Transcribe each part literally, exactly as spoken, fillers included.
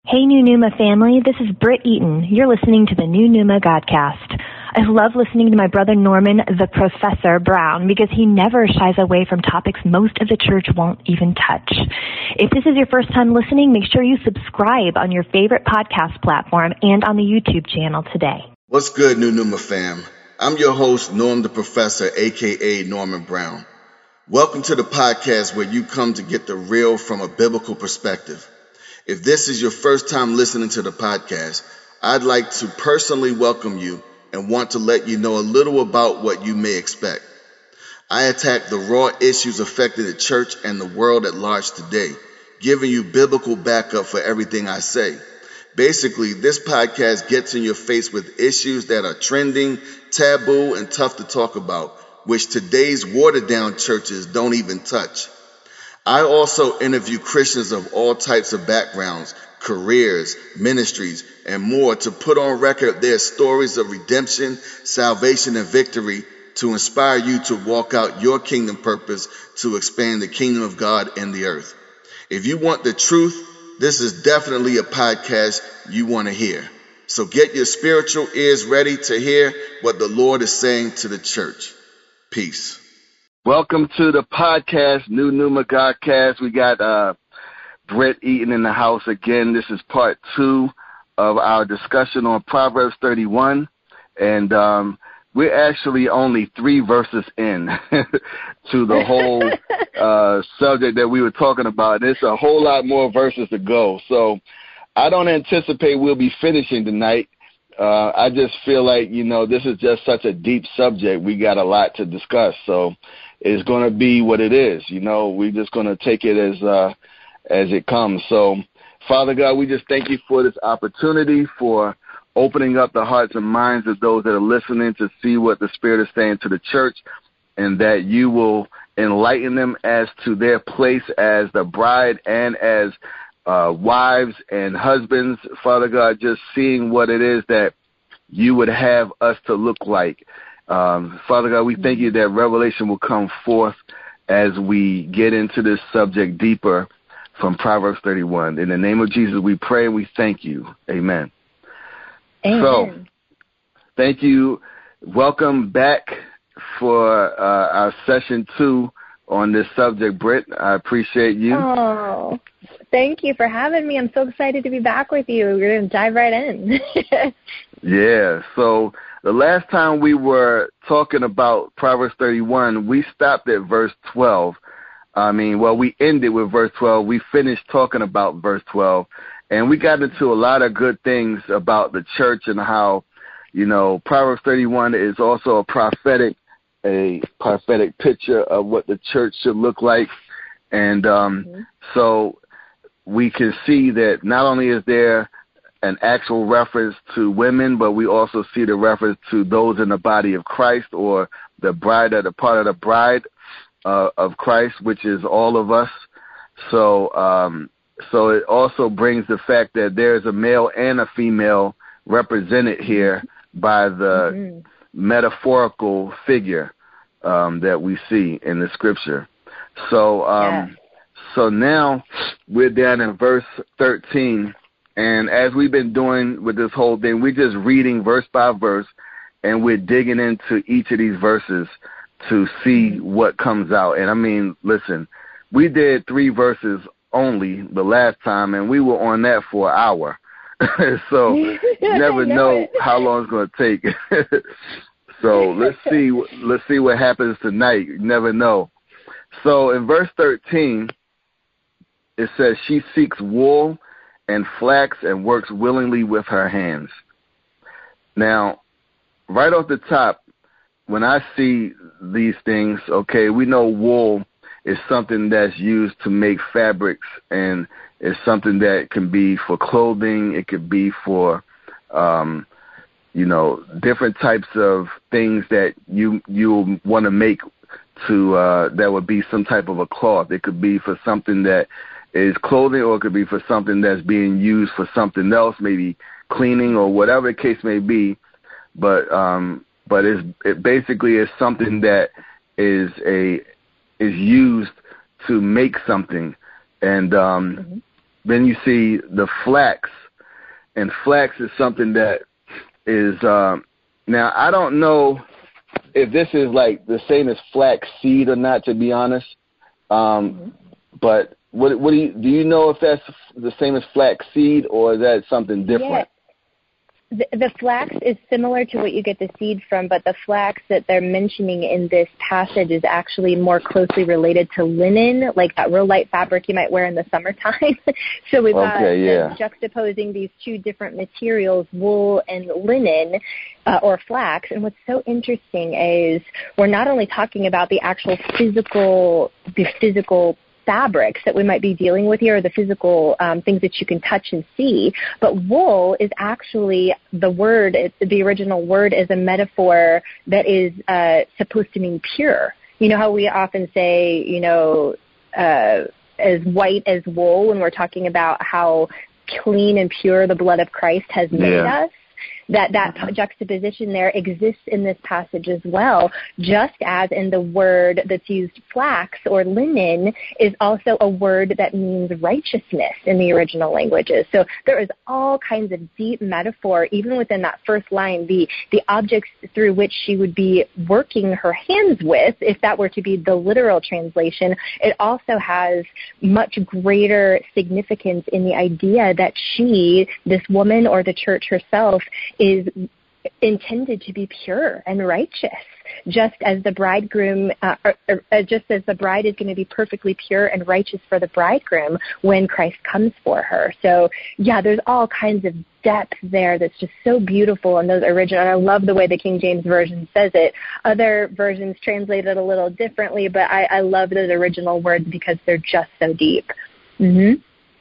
Hey, New Numa family, this is Britt Eaton. You're listening to the New Numa Godcast. I love listening to my brother Norman, the Professor Brown, because he never shies away from topics most of the church won't even touch. If this is your first time listening, make sure you subscribe on your favorite podcast platform and on the YouTube channel today. What's good, New Numa fam? I'm your host, Norm the Professor, aka Norman Brown. Welcome to the podcast where you come to get the real from a biblical perspective. If this is your first time listening to the podcast, I'd like to personally welcome you and want to let you know a little about what you may expect. I attack the raw issues affecting the church and the world at large today, giving you biblical backup for everything I say. Basically, this podcast gets in your face with issues that are trending, taboo, and tough to talk about, which today's watered-down churches don't even touch. I also interview Christians of all types of backgrounds, careers, ministries, and more to put on record their stories of redemption, salvation, and victory to inspire you to walk out your kingdom purpose to expand the kingdom of God in the earth. If you want the truth, this is definitely a podcast you want to hear. So get your spiritual ears ready to hear what the Lord is saying to the church. Peace. Welcome to the podcast, New Numa Godcast. We got uh, Britt Eaton in the house again. This is part two of our discussion on Proverbs thirty-one. And um, we're actually only three verses in to the whole uh, subject that we were talking about. There's a whole lot more verses to go. So I don't anticipate we'll be finishing tonight. Uh, I just feel like, you know, this is just such a deep subject. We got a lot to discuss. So it's going to be what it is. You know, we're just going to take it as uh, as it comes. So, Father God, we just thank you for this opportunity, for opening up the hearts and minds of those that are listening to see what the Spirit is saying to the church, and that you will enlighten them as to their place as the bride and as uh, wives and husbands. Father God, just seeing what it is that you would have us to look like. Um, Father God, we thank you that revelation will come forth as we get into this subject deeper from Proverbs thirty-one. In the name of Jesus, we pray and we thank you. Amen. Amen. So, thank you. Welcome back for uh, our session two on this subject, Britt. I appreciate you. Oh, thank you for having me. I'm so excited to be back with you. We're going to dive right in. Yeah, so the last time we were talking about Proverbs thirty-one, we stopped at verse twelve. I mean, well, we ended with verse twelve. We finished talking about verse twelve, and we got into a lot of good things about the church and how, you know, Proverbs thirty-one is also a prophetic, a prophetic picture of what the church should look like. And um, mm-hmm. so we can see that not only is there an actual reference to women, but we also see the reference to those in the body of Christ, or the bride, or the part of the bride uh, of Christ, which is all of us. So, um, so it also brings the fact that there's a male and a female represented here by the mm-hmm. metaphorical figure um, that we see in the scripture. So, um, yeah. so now we're down in verse thirteen. And as we've been doing with this whole thing, we're just reading verse by verse, and we're digging into each of these verses to see what comes out. And I mean, listen, we did three verses only the last time, and we were on that for an hour. So you never know how long it's going to take. So let's see, let's see what happens tonight. You never know. So in verse thirteen, it says, she seeks wool and flax and works willingly with her hands. Now, right off the top, when I see these things, okay, we know wool is something that's used to make fabrics, and it's something that can be for clothing. It could be for, um, you know, different types of things that you you want to make to uh, that would be some type of a cloth. It could be for something that is clothing, or it could be for something that's being used for something else, maybe cleaning or whatever the case may be. But um, but it's, it basically is something that is a is used to make something, and um, mm-hmm. then you see the flax, and flax is something that is um, now I don't know if this is like the same as flax seed or not, to be honest. Um, mm-hmm. But what, what do you do? You know if that's the same as flax seed, or is that something different? Yeah. The, the flax is similar to what you get the seed from, but the flax that they're mentioning in this passage is actually more closely related to linen, like that real light fabric you might wear in the summertime. So we've got okay, yeah. juxtaposing these two different materials, wool and linen, uh, or flax. And what's so interesting is we're not only talking about the actual physical, the physical fabrics that we might be dealing with here, or the physical um, things that you can touch and see. But wool is actually the word, it's, the original word is a metaphor that is uh, supposed to mean pure. You know how we often say, you know, uh, as white as wool when we're talking about how clean and pure the blood of Christ has made yeah. us? That that juxtaposition there exists in this passage as well, just as in the word that's used, flax or linen, is also a word that means righteousness in the original languages. So there is all kinds of deep metaphor, even within that first line, the, the objects through which she would be working her hands with, if that were to be the literal translation. It also has much greater significance in the idea that she, this woman or the church herself, is intended to be pure and righteous, just as the bridegroom, uh, or, or just as the bride is going to be perfectly pure and righteous for the bridegroom when Christ comes for her. So, yeah, there's all kinds of depth there that's just so beautiful in those original. And I love the way the King James Version says it. Other versions translate it a little differently, but I, I love those original words because they're just so deep. Mm-hmm.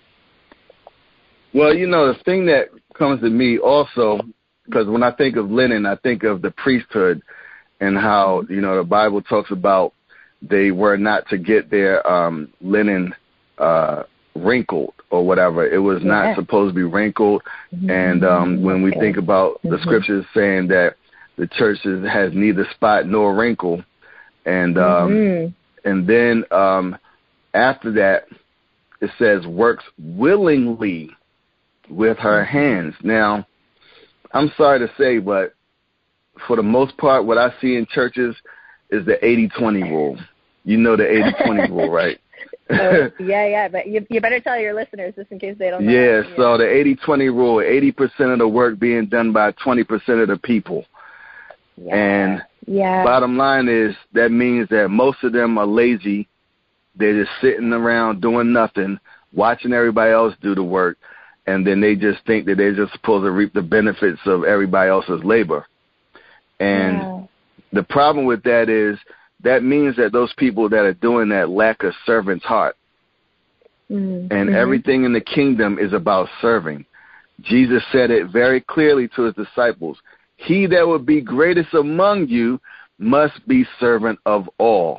Well, you know, the thing that comes to me also, because when I think of linen, I think of the priesthood and how, you know, the Bible talks about they were not to get their um, linen uh, wrinkled or whatever. It was not yeah. supposed to be wrinkled. Mm-hmm. And um, when we think about the mm-hmm. scriptures saying that the church has neither spot nor wrinkle, and um, mm-hmm. and then um, after that, it says works willingly with her hands. Now, I'm sorry to say, but for the most part, what I see in churches is the eighty twenty rule. You know the eighty twenty rule, right? oh, yeah, yeah, but you, you better tell your listeners just in case they don't know. Yeah, yeah. So the eighty twenty rule, eighty percent of the work being done by twenty percent of the people. Yeah. And yeah. bottom line is that means that most of them are lazy. They're just sitting around doing nothing, watching everybody else do the work. And then they just think that they're just supposed to reap the benefits of everybody else's labor. And yeah. the problem with that is that means that those people that are doing that lack a servant's heart. Mm-hmm. And everything in the kingdom is about serving. Jesus said it very clearly to his disciples. He that would be greatest among you must be servant of all.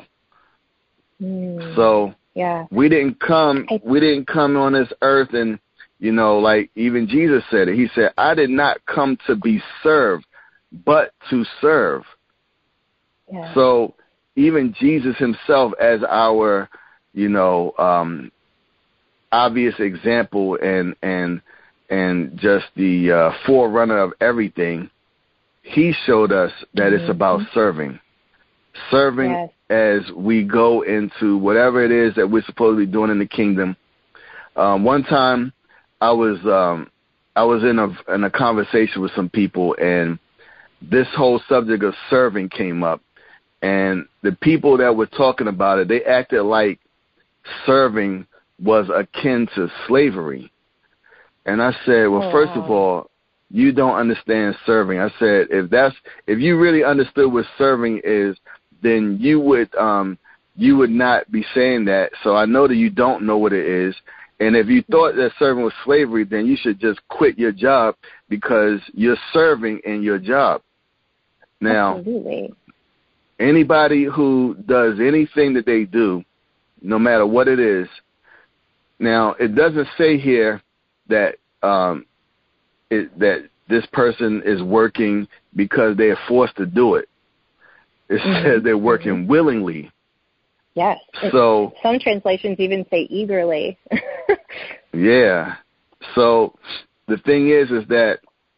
Mm. So yeah. we didn't come we didn't come on this earth and, you know, like even Jesus said it. He said, I did not come to be served, but to serve. Yeah. So even Jesus himself as our, you know, um, obvious example and and and just the uh, forerunner of everything, he showed us that mm-hmm. it's about serving. Serving yes. as we go into whatever it is that we're supposed to be doing in the kingdom. Um, one time, I was um, I was in a in a conversation with some people, and this whole subject of serving came up. And the people that were talking about it, they acted like serving was akin to slavery. And I said, well, oh. first of all, you don't understand serving. I said, if that's if you really understood what serving is, then you would um, you would not be saying that. So I know that you don't know what it is. And if you thought that serving was slavery, then you should just quit your job because you're serving in your job. Now, Absolutely. Anybody who does anything that they do, no matter what it is, now it doesn't say here that um, it, that this person is working because they are forced to do it. It mm-hmm. says they're working mm-hmm. willingly. Yes. So some translations even say eagerly. Yeah. So the thing is, is that,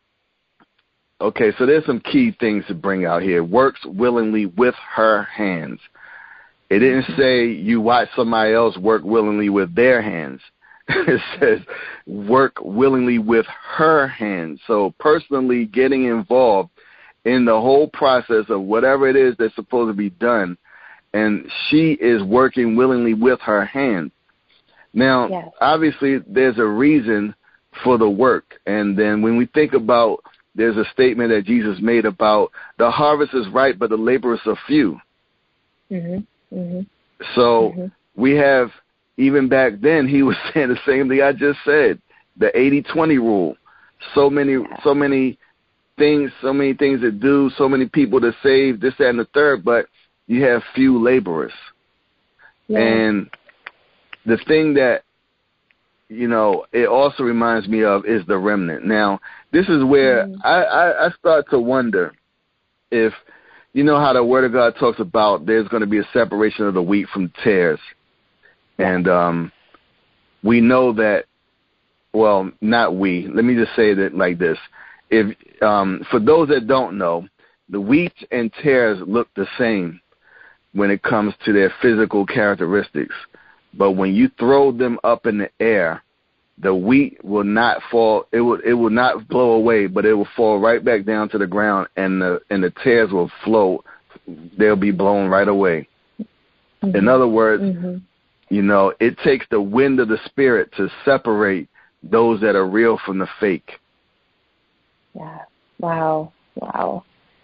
okay, so there's some key things to bring out here. Works willingly with her hands. It didn't say you watch somebody else work willingly with their hands. It says work willingly with her hands. So personally getting involved in the whole process of whatever it is that's supposed to be done, and she is working willingly with her hands. Now, yes. Obviously, there's a reason for the work. And then when we think about, there's a statement that Jesus made about the harvest is ripe, but the laborers are few. Mm-hmm. Mm-hmm. So mm-hmm. we have, even back then, he was saying the same thing I just said, the eighty twenty rule. So many, yeah. so many things, so many things to do, so many people to save, this, that, and the third, but you have few laborers. Yeah. And the thing that, you know, it also reminds me of is the remnant. Now, this is where mm. I, I, I start to wonder if, you know how the Word of God talks about there's going to be a separation of the wheat from tares. And um, we know that, well, not we. Let me just say that like this. If um, for those that don't know, the wheat and tares look the same when it comes to their physical characteristics. But when you throw them up in the air, the wheat will not fall. It will it will not blow away, but it will fall right back down to the ground, and the and the tares will float. They'll be blown right away. Mm-hmm. In other words, mm-hmm. you know, it takes the wind of the Spirit to separate those that are real from the fake. Yeah. Wow. Wow.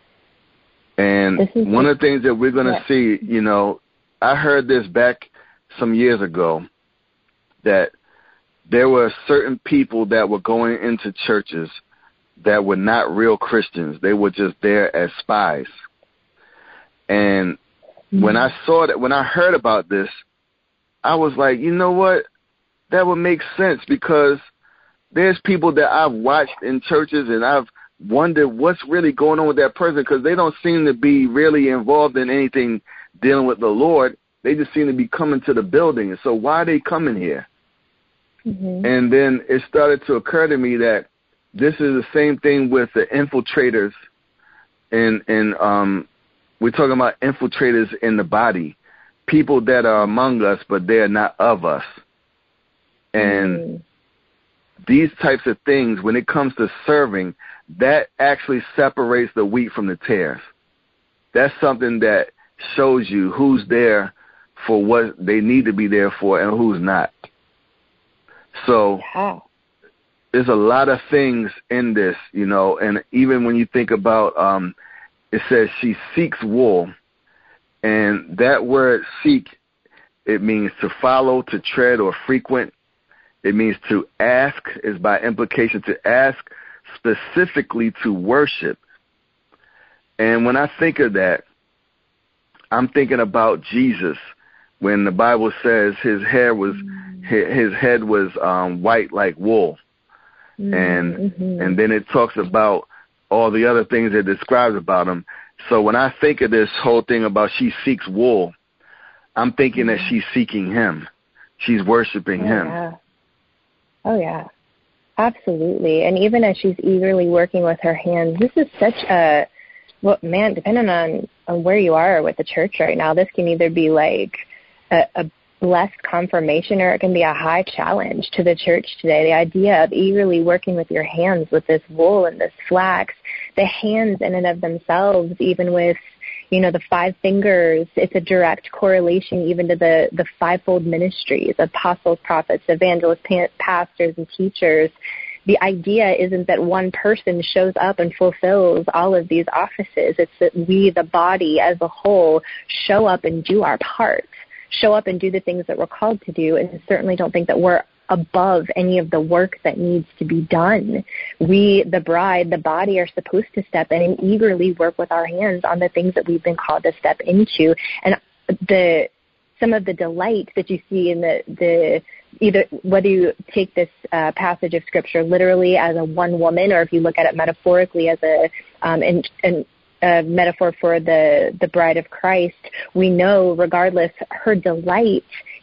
And one of the things that we're going to yeah. see, you know, I heard this back some years ago, that there were certain people that were going into churches that were not real Christians. They were just there as spies. And mm-hmm. when I saw that, when I heard about this, I was like, you know what? That would make sense, because there's people that I've watched in churches and I've wondered what's really going on with that person, because they don't seem to be really involved in anything dealing with the Lord. They just seem to be coming to the building. So why are they coming here? Mm-hmm. And then it started to occur to me that this is the same thing with the infiltrators. And, and um, we're talking about infiltrators in the body, people that are among us, but they're not of us. And mm-hmm. these types of things, when it comes to serving, that actually separates the wheat from the tares. That's something that shows you who's there for what they need to be there for and who's not. So yeah. there's a lot of things in this, you know, and even when you think about, um, it says she seeks wool, and that word seek, it means to follow, to tread, or frequent. It means to ask, is by implication to ask, specifically to worship. And when I think of that, I'm thinking about Jesus, when the Bible says his hair was, mm-hmm. his head was um, white like wool. Mm-hmm. And and then it talks about all the other things it describes about him. So when I think of this whole thing about she seeks wool, I'm thinking mm-hmm. that she's seeking him. She's worshiping oh, him. Yeah. Oh, yeah. Absolutely. And even as she's eagerly working with her hands, this is such a, well, man, depending on, on where you are with the church right now, this can either be like a, a blessed confirmation, or it can be a high challenge to the church today. The idea of eagerly working with your hands with this wool and this flax, the hands in and of themselves, even with, you know, the five fingers, it's a direct correlation even to the, the fivefold ministries, apostles, prophets, evangelists, pastors, and teachers. The idea isn't that one person shows up and fulfills all of these offices. It's that we, the body as a whole, show up and do our part, show up and do the things that we're called to do, and certainly don't think that we're above any of the work that needs to be done. We, the bride, the body, are supposed to step in and eagerly work with our hands on the things that we've been called to step into. And the some of the delight that you see in the, the either whether you take this uh, passage of Scripture literally as a one woman, or if you look at it metaphorically as a um, and, and a metaphor for the, the bride of Christ, we know regardless, her delight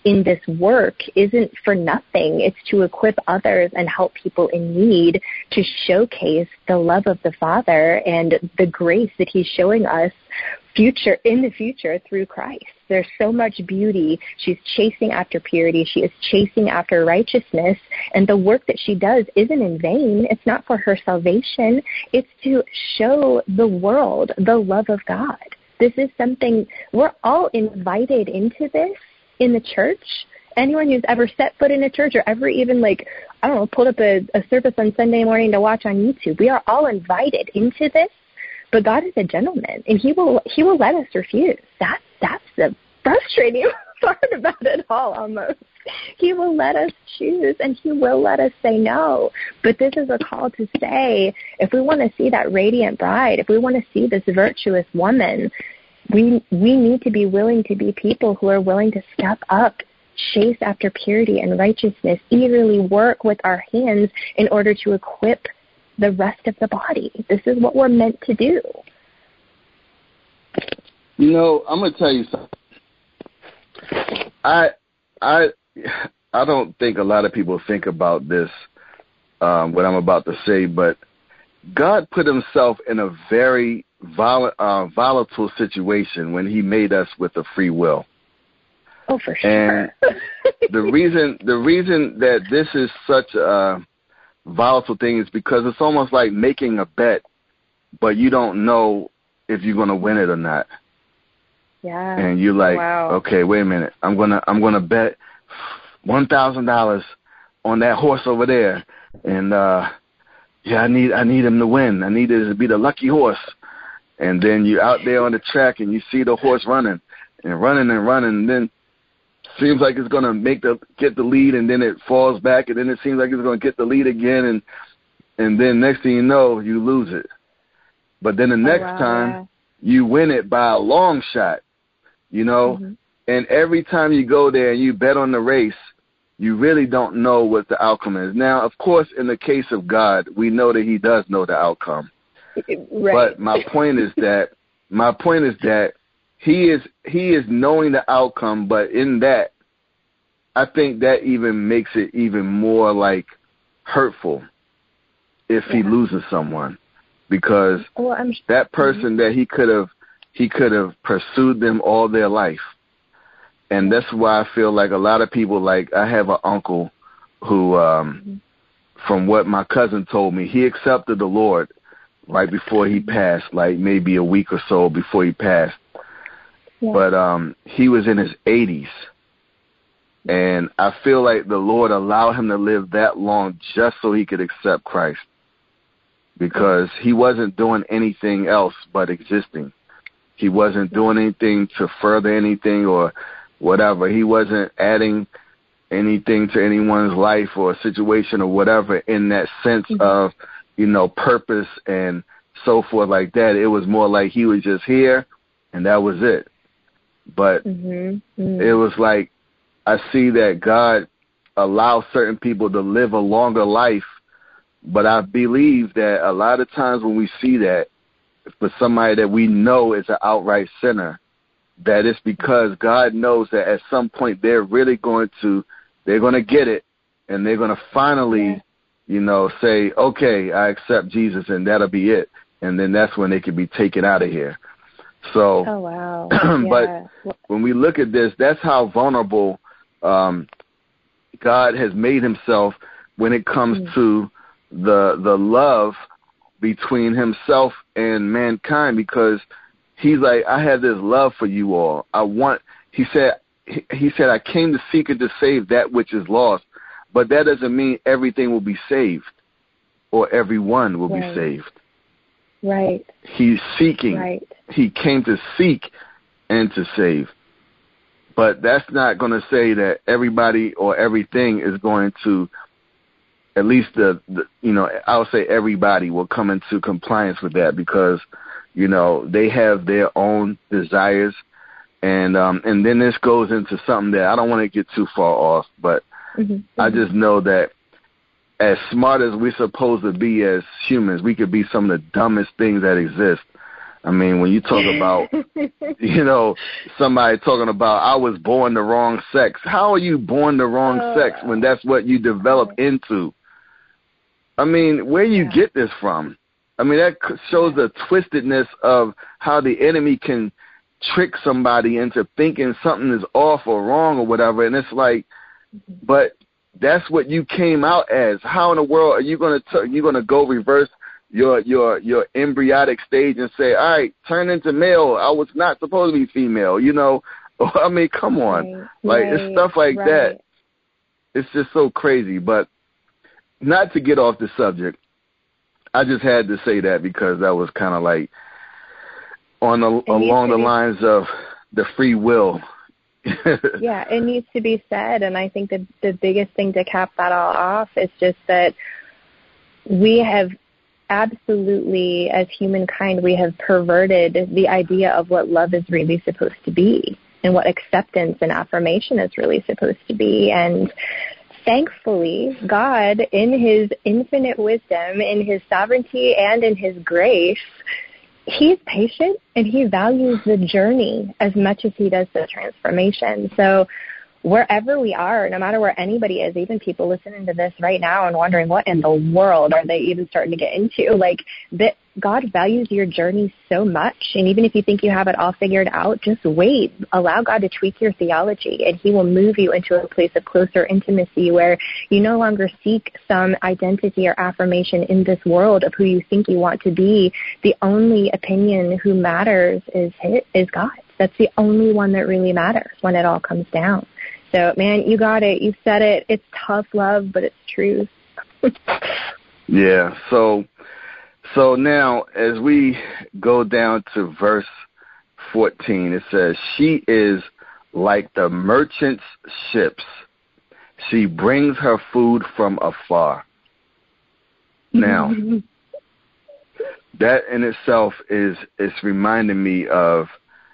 in this work isn't for nothing. It's to equip others and help people in need, to showcase the love of the Father and the grace that he's showing us future in the future through Christ. There's so much beauty. She's chasing after purity. She is chasing after righteousness. And the work that she does isn't in vain. It's not for her salvation. It's to show the world the love of God. This is something, we're all invited into this in the church. Anyone who's ever set foot in a church or ever even, like, I don't know, pulled up a, a service on Sunday morning to watch on YouTube, we are all invited into this. But God is a gentleman, and he will he will let us refuse. That's, that's the frustrating part about it all, almost. He will let us choose, and he will let us say no. But this is a call to say, if we want to see that radiant bride, if we want to see this virtuous woman, we we need to be willing to be people who are willing to step up, chase after purity and righteousness, eagerly work with our hands in order to equip the rest of the body. This is what we're meant to do. You know, I'm going to tell you something. I I I don't think a lot of people think about this, um, what I'm about to say, but God put himself in a very vol- uh, volatile situation when he made us with a free will. Oh, for sure. And the reason the reason that this is such a volatile thing is because it's almost like making a bet, but you don't know if you're going to win it or not. Yeah. And you're like, wow. okay, wait a minute. I'm gonna I'm gonna bet one thousand dollars on that horse over there, and uh, yeah, I need I need him to win. I need it to be the lucky horse. And then you're out there on the track and you see the horse running and running and running, and then seems like it's gonna make the get the lead, and then it falls back, and then it seems like it's gonna get the lead again, and and then next thing you know, you lose it. But then the next oh, wow, time yeah. you win it by a long shot. You know, mm-hmm. And every time you go there and you bet on the race, you really don't know what the outcome is. Now, of course, in the case of God, we know that he does know the outcome. Right. But my point is that my point is that he is he is knowing the outcome, but in that, I think that even makes it even more like hurtful if yeah. he loses someone, because well, I'm, that person mm-hmm. that he could have He could have pursued them all their life. And that's why I feel like a lot of people, like I have an uncle who, um, mm-hmm. from what my cousin told me, he accepted the Lord right before he passed, like maybe a week or so before he passed. Yeah. But um, he was in his eighties. And I feel like the Lord allowed him to live that long just so he could accept Christ, because he wasn't doing anything else but existing. He wasn't doing anything to further anything or whatever. He wasn't adding anything to anyone's life or situation or whatever in that sense mm-hmm. of, you know, purpose and so forth like that. It was more like he was just here and that was it. But mm-hmm. Mm-hmm. it was like I see that God allows certain people to live a longer life, but I believe that a lot of times when we see that, for somebody that we know is an outright sinner, that it's because God knows that at some point they're really going to, they're going to get it, and they're going to finally, yeah. you know, say, okay, I accept Jesus, and that'll be it. And then that's when they can be taken out of here. So, oh, wow. but yeah. when we look at this, that's how vulnerable um, God has made himself when it comes mm. to the the love between himself and mankind, because he's like, I have this love for you all. I want, he said, he, he said, I came to seek and to save that which is lost, but that doesn't mean everything will be saved or everyone will right. be saved. Right. He's seeking. Right. He came to seek and to save. But that's not going to say that everybody or everything is going to, at least the, the, you know, I'll say everybody will come into compliance with that, because, you know, they have their own desires. And um, and then this goes into something that I don't want to get too far off, but mm-hmm. I just know that as smart as we're supposed to be as humans, we could be some of the dumbest things that exist. I mean, when you talk about, you know, somebody talking about, I was born the wrong sex. How are you born the wrong uh, sex when that's what you develop into? I mean, where you yeah. get this from? I mean, that shows the twistedness of how the enemy can trick somebody into thinking something is off or wrong or whatever. And it's like, but that's what you came out as. How in the world are you going to, you going to go reverse your your your embryonic stage and say, all right, turn into male. I was not supposed to be female, you know. I mean, come on. Right, like, right, it's stuff like right. that. It's just so crazy. But not to get off the subject, I just had to say that because that was kind of like on the, along the be, lines of the free will. Yeah, it needs to be said. And I think that the biggest thing to cap that all off is just that we have absolutely, as humankind, we have perverted the idea of what love is really supposed to be and what acceptance and affirmation is really supposed to be. And thankfully, God, in his infinite wisdom, in his sovereignty, and in his grace, he's patient and he values the journey as much as he does the transformation. So wherever we are, no matter where anybody is, even people listening to this right now and wondering what in the world are they even starting to get into, like, that God values your journey so much. And even if you think you have it all figured out, just wait. Allow God to tweak your theology, and he will move you into a place of closer intimacy where you no longer seek some identity or affirmation in this world of who you think you want to be. The only opinion who matters is his, is God's. That's the only one that really matters when it all comes down. So, man, you got it. You said it. It's tough love, but it's truth. Yeah. So, so now as we go down to verse fourteen, it says, she is like the merchant's ships. She brings her food from afar. Now, that in itself is, is reminding me of,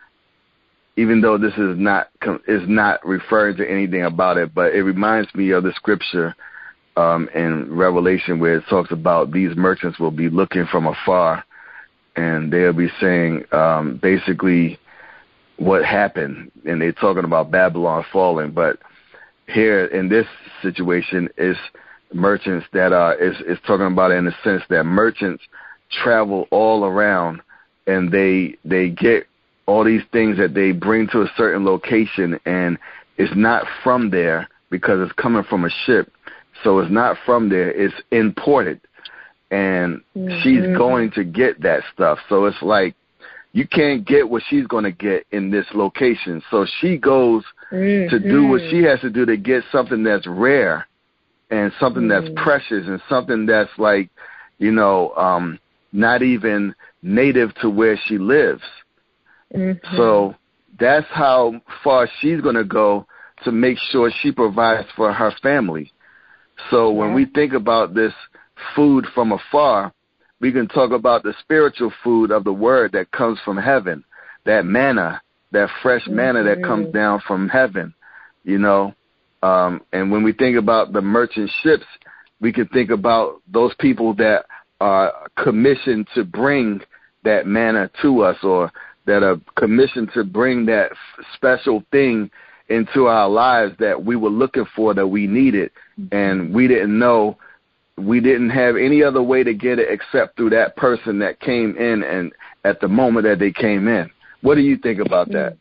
even though this is not is not referring to anything about it, but it reminds me of the scripture um, in Revelation where it talks about these merchants will be looking from afar, and they'll be saying um, basically what happened, and they're talking about Babylon falling. But here in this situation, is merchants that are is is talking about it in the sense that merchants travel all around, and they they get all these things that they bring to a certain location, and it's not from there because it's coming from a ship. So it's not from there. It's imported, and mm-hmm. she's going to get that stuff. So it's like you can't get what she's going to get in this location. So she goes mm-hmm. to do what she has to do to get something that's rare and something mm-hmm. that's precious and something that's like, you know, um, not even native to where she lives. Mm-hmm. So that's how far she's going to go to make sure she provides for her family. So yeah. when we think about this food from afar, we can talk about the spiritual food of the word that comes from heaven, that manna, that fresh mm-hmm. manna that comes down from heaven, you know. Um, and when we think about the merchant ships, we can think about those people that are commissioned to bring that manna to us, or that are commissioned to bring that f- special thing into our lives that we were looking for, that we needed, and we didn't know, we didn't have any other way to get it except through that person that came in and at the moment that they came in. What do you think about that?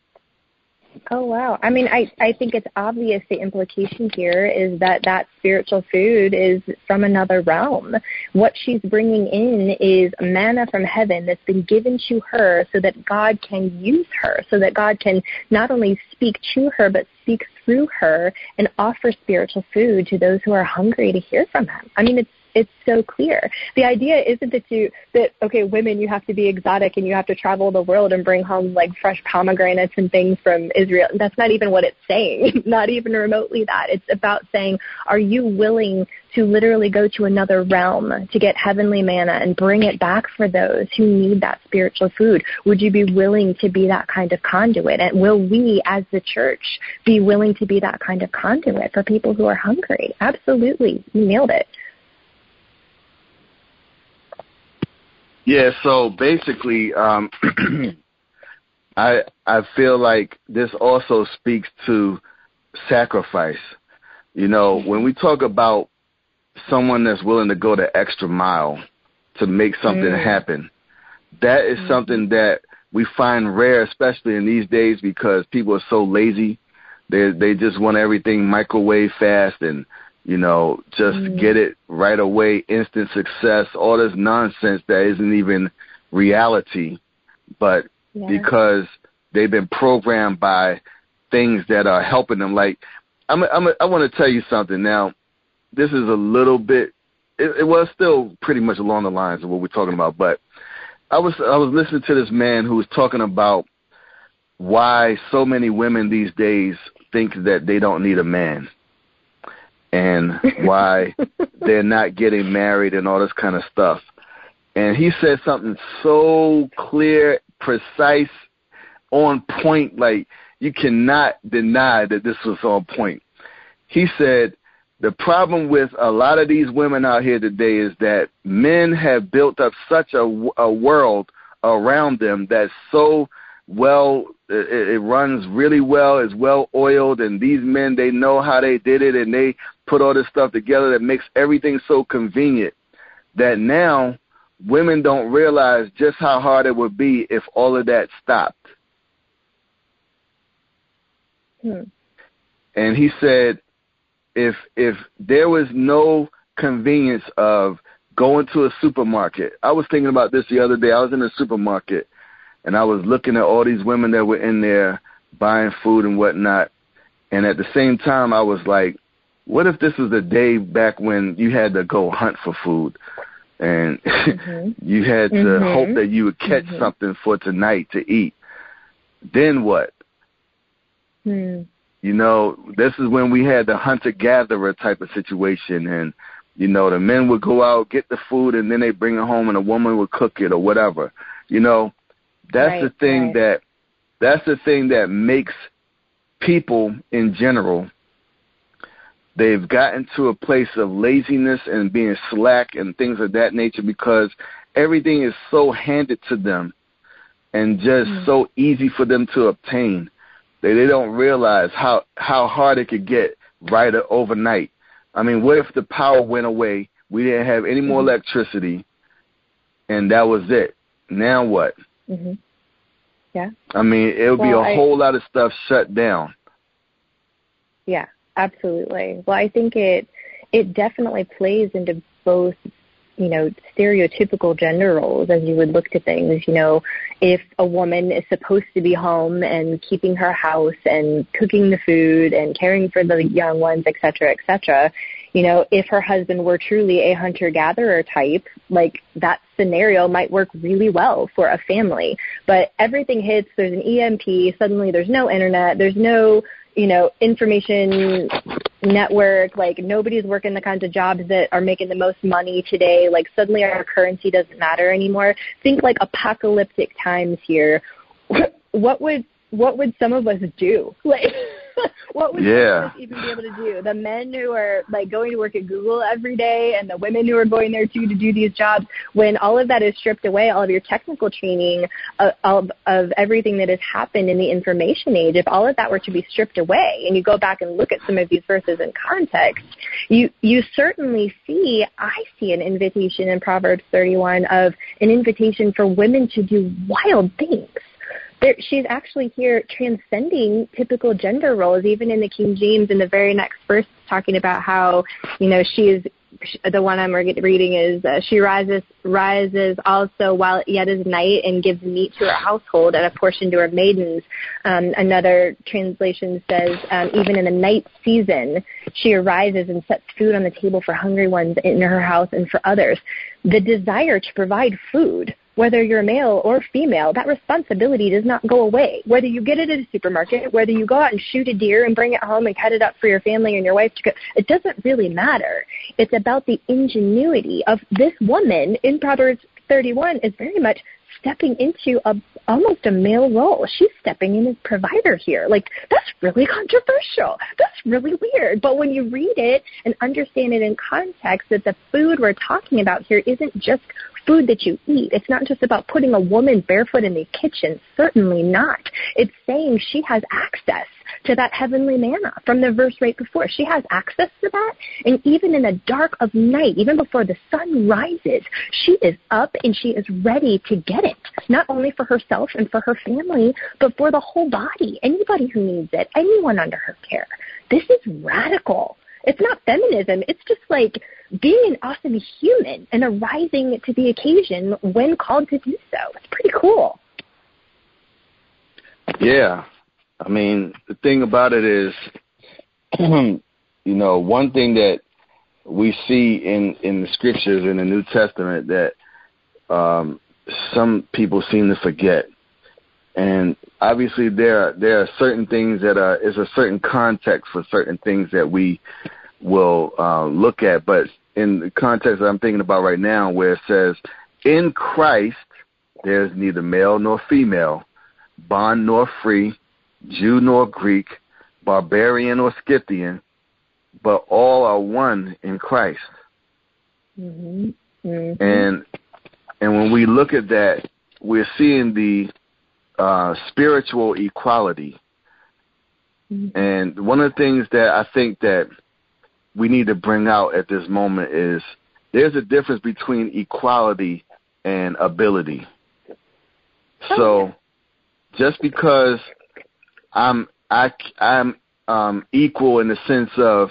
Oh, wow. I mean, I, I think it's obvious the implication here is that that spiritual food is from another realm. What she's bringing in is manna from heaven that's been given to her so that God can use her, so that God can not only speak to her, but speak through her and offer spiritual food to those who are hungry to hear from him. I mean, it's It's so clear. The idea isn't that you, that, okay, women, you have to be exotic and you have to travel the world and bring home like fresh pomegranates and things from Israel. That's not even what it's saying, not even remotely that. It's about saying, are you willing to literally go to another realm to get heavenly manna and bring it back for those who need that spiritual food? Would you be willing to be that kind of conduit? And will we as the church be willing to be that kind of conduit for people who are hungry? Absolutely. You nailed it. Yeah, so basically, um, I I feel like this also speaks to sacrifice. You know, when we talk about someone that's willing to go the extra mile to make something mm. happen, that is mm. something that we find rare, especially in these days, because people are so lazy. They they just want everything microwave fast and, you know, just mm. get it right away, instant success, all this nonsense that isn't even reality, but yeah. because they've been programmed by things that are helping them. Like, I'm, I'm, I want to tell you something now. This is a little bit, it, it was still pretty much along the lines of what we're talking about, but I was I was listening to this man who was talking about why so many women these days think that they don't need a man and why they're not getting married and all this kind of stuff. And he said something so clear, precise, on point, like you cannot deny that this was on point. He said, the problem with a lot of these women out here today is that men have built up such a, a world around them that's so well, it, it runs really well, it's well oiled, and these men, they know how they did it, and they put all this stuff together that makes everything so convenient that now women don't realize just how hard it would be if all of that stopped. Hmm. And he said, if if there was no convenience of going to a supermarket, I was thinking about this the other day. I was in a supermarket, and I was looking at all these women that were in there buying food and whatnot, and at the same time, I was like, what if this was a day back when you had to go hunt for food, and mm-hmm. you had to mm-hmm. hope that you would catch mm-hmm. something for tonight to eat? Then what? Hmm. You know, this is when we had the hunter-gatherer type of situation, and, you know, the men would go out, get the food, and then they bring it home, and a woman would cook it or whatever. You know, that's right, the thing right. that that's the thing that makes people in general, they've gotten to a place of laziness and being slack and things of that nature because everything is so handed to them and just mm. so easy for them to obtain. They, they don't realize how, how hard it could get right overnight. I mean, what if the power went away, we didn't have any more mm-hmm. electricity, and that was it? Now what? Mm-hmm. Yeah. I mean, it would well, be a I, whole lot of stuff shut down. Yeah, absolutely. Well, I think it it definitely plays into both, you know, stereotypical gender roles as you would look to things. You know, if a woman is supposed to be home and keeping her house and cooking the food and caring for the young ones, et cetera, et cetera, you know, if her husband were truly a hunter-gatherer type, like that scenario might work really well for a family. But everything hits, there's an E M P, suddenly there's no internet, there's no, you know, information network, like nobody's working the kinds of jobs that are making the most money today. Like suddenly our currency doesn't matter anymore. Think like apocalyptic times here. What would what would some of us do? Like what would yeah. some of us even be able to do? The men who are like going to work at Google every day and the women who are going there too to do these jobs, when all of that is stripped away, all of your technical training of, of, of everything that has happened in the information age, if all of that were to be stripped away and you go back and look at some of these verses in context, you, you certainly see, I see an invitation in Proverbs thirty-one of an invitation for women to do wild things. There, she's actually here transcending typical gender roles, even in the King James in the very next verse, talking about how, you know, she is, the one I'm reading is, uh, she rises rises also while it yet is night and gives meat to her household and a portion to her maidens. Um, another translation says, um, even in the night season, she arises and sets food on the table for hungry ones in her house and for others. The desire to provide food, whether you're male or female, that responsibility does not go away. Whether you get it at a supermarket, whether you go out and shoot a deer and bring it home and cut it up for your family and your wife to cook, it doesn't really matter. It's about the ingenuity of this woman in Proverbs thirty-one is very much stepping into a, almost a male role. She's stepping in as provider here. Like, that's really controversial. That's really weird. But when you read it and understand it in context, that the food we're talking about here isn't just food that you eat. It's not just about putting a woman barefoot in the kitchen. Certainly not. It's saying she has access to that heavenly manna from the verse right before. She has access to that. And even in the dark of night, even before the sun rises, she is up and she is ready to get it, not only for herself and for her family, but for the whole body, anybody who needs it, anyone under her care. This is radical. It's not feminism. It's just like being an awesome human and arising to the occasion when called to do so. It's pretty cool. Yeah. I mean, the thing about it is, you know, one thing that we see in, in the scriptures in the New Testament that um, some people seem to forget. And obviously there are, there are certain things that are, is a certain context for certain things that we will uh, look at. But in the context that I'm thinking about right now, where it says, in Christ, there's neither male nor female, bond nor free, Jew nor Greek, barbarian or Scythian, but all are one in Christ. Mm-hmm. Mm-hmm. And and when we look at that, we're seeing the uh, spiritual equality. Mm-hmm. And one of the things that I think that we need to bring out at this moment is there's a difference between equality and ability. Oh, so yeah. just because I'm I, I'm um, equal in the sense of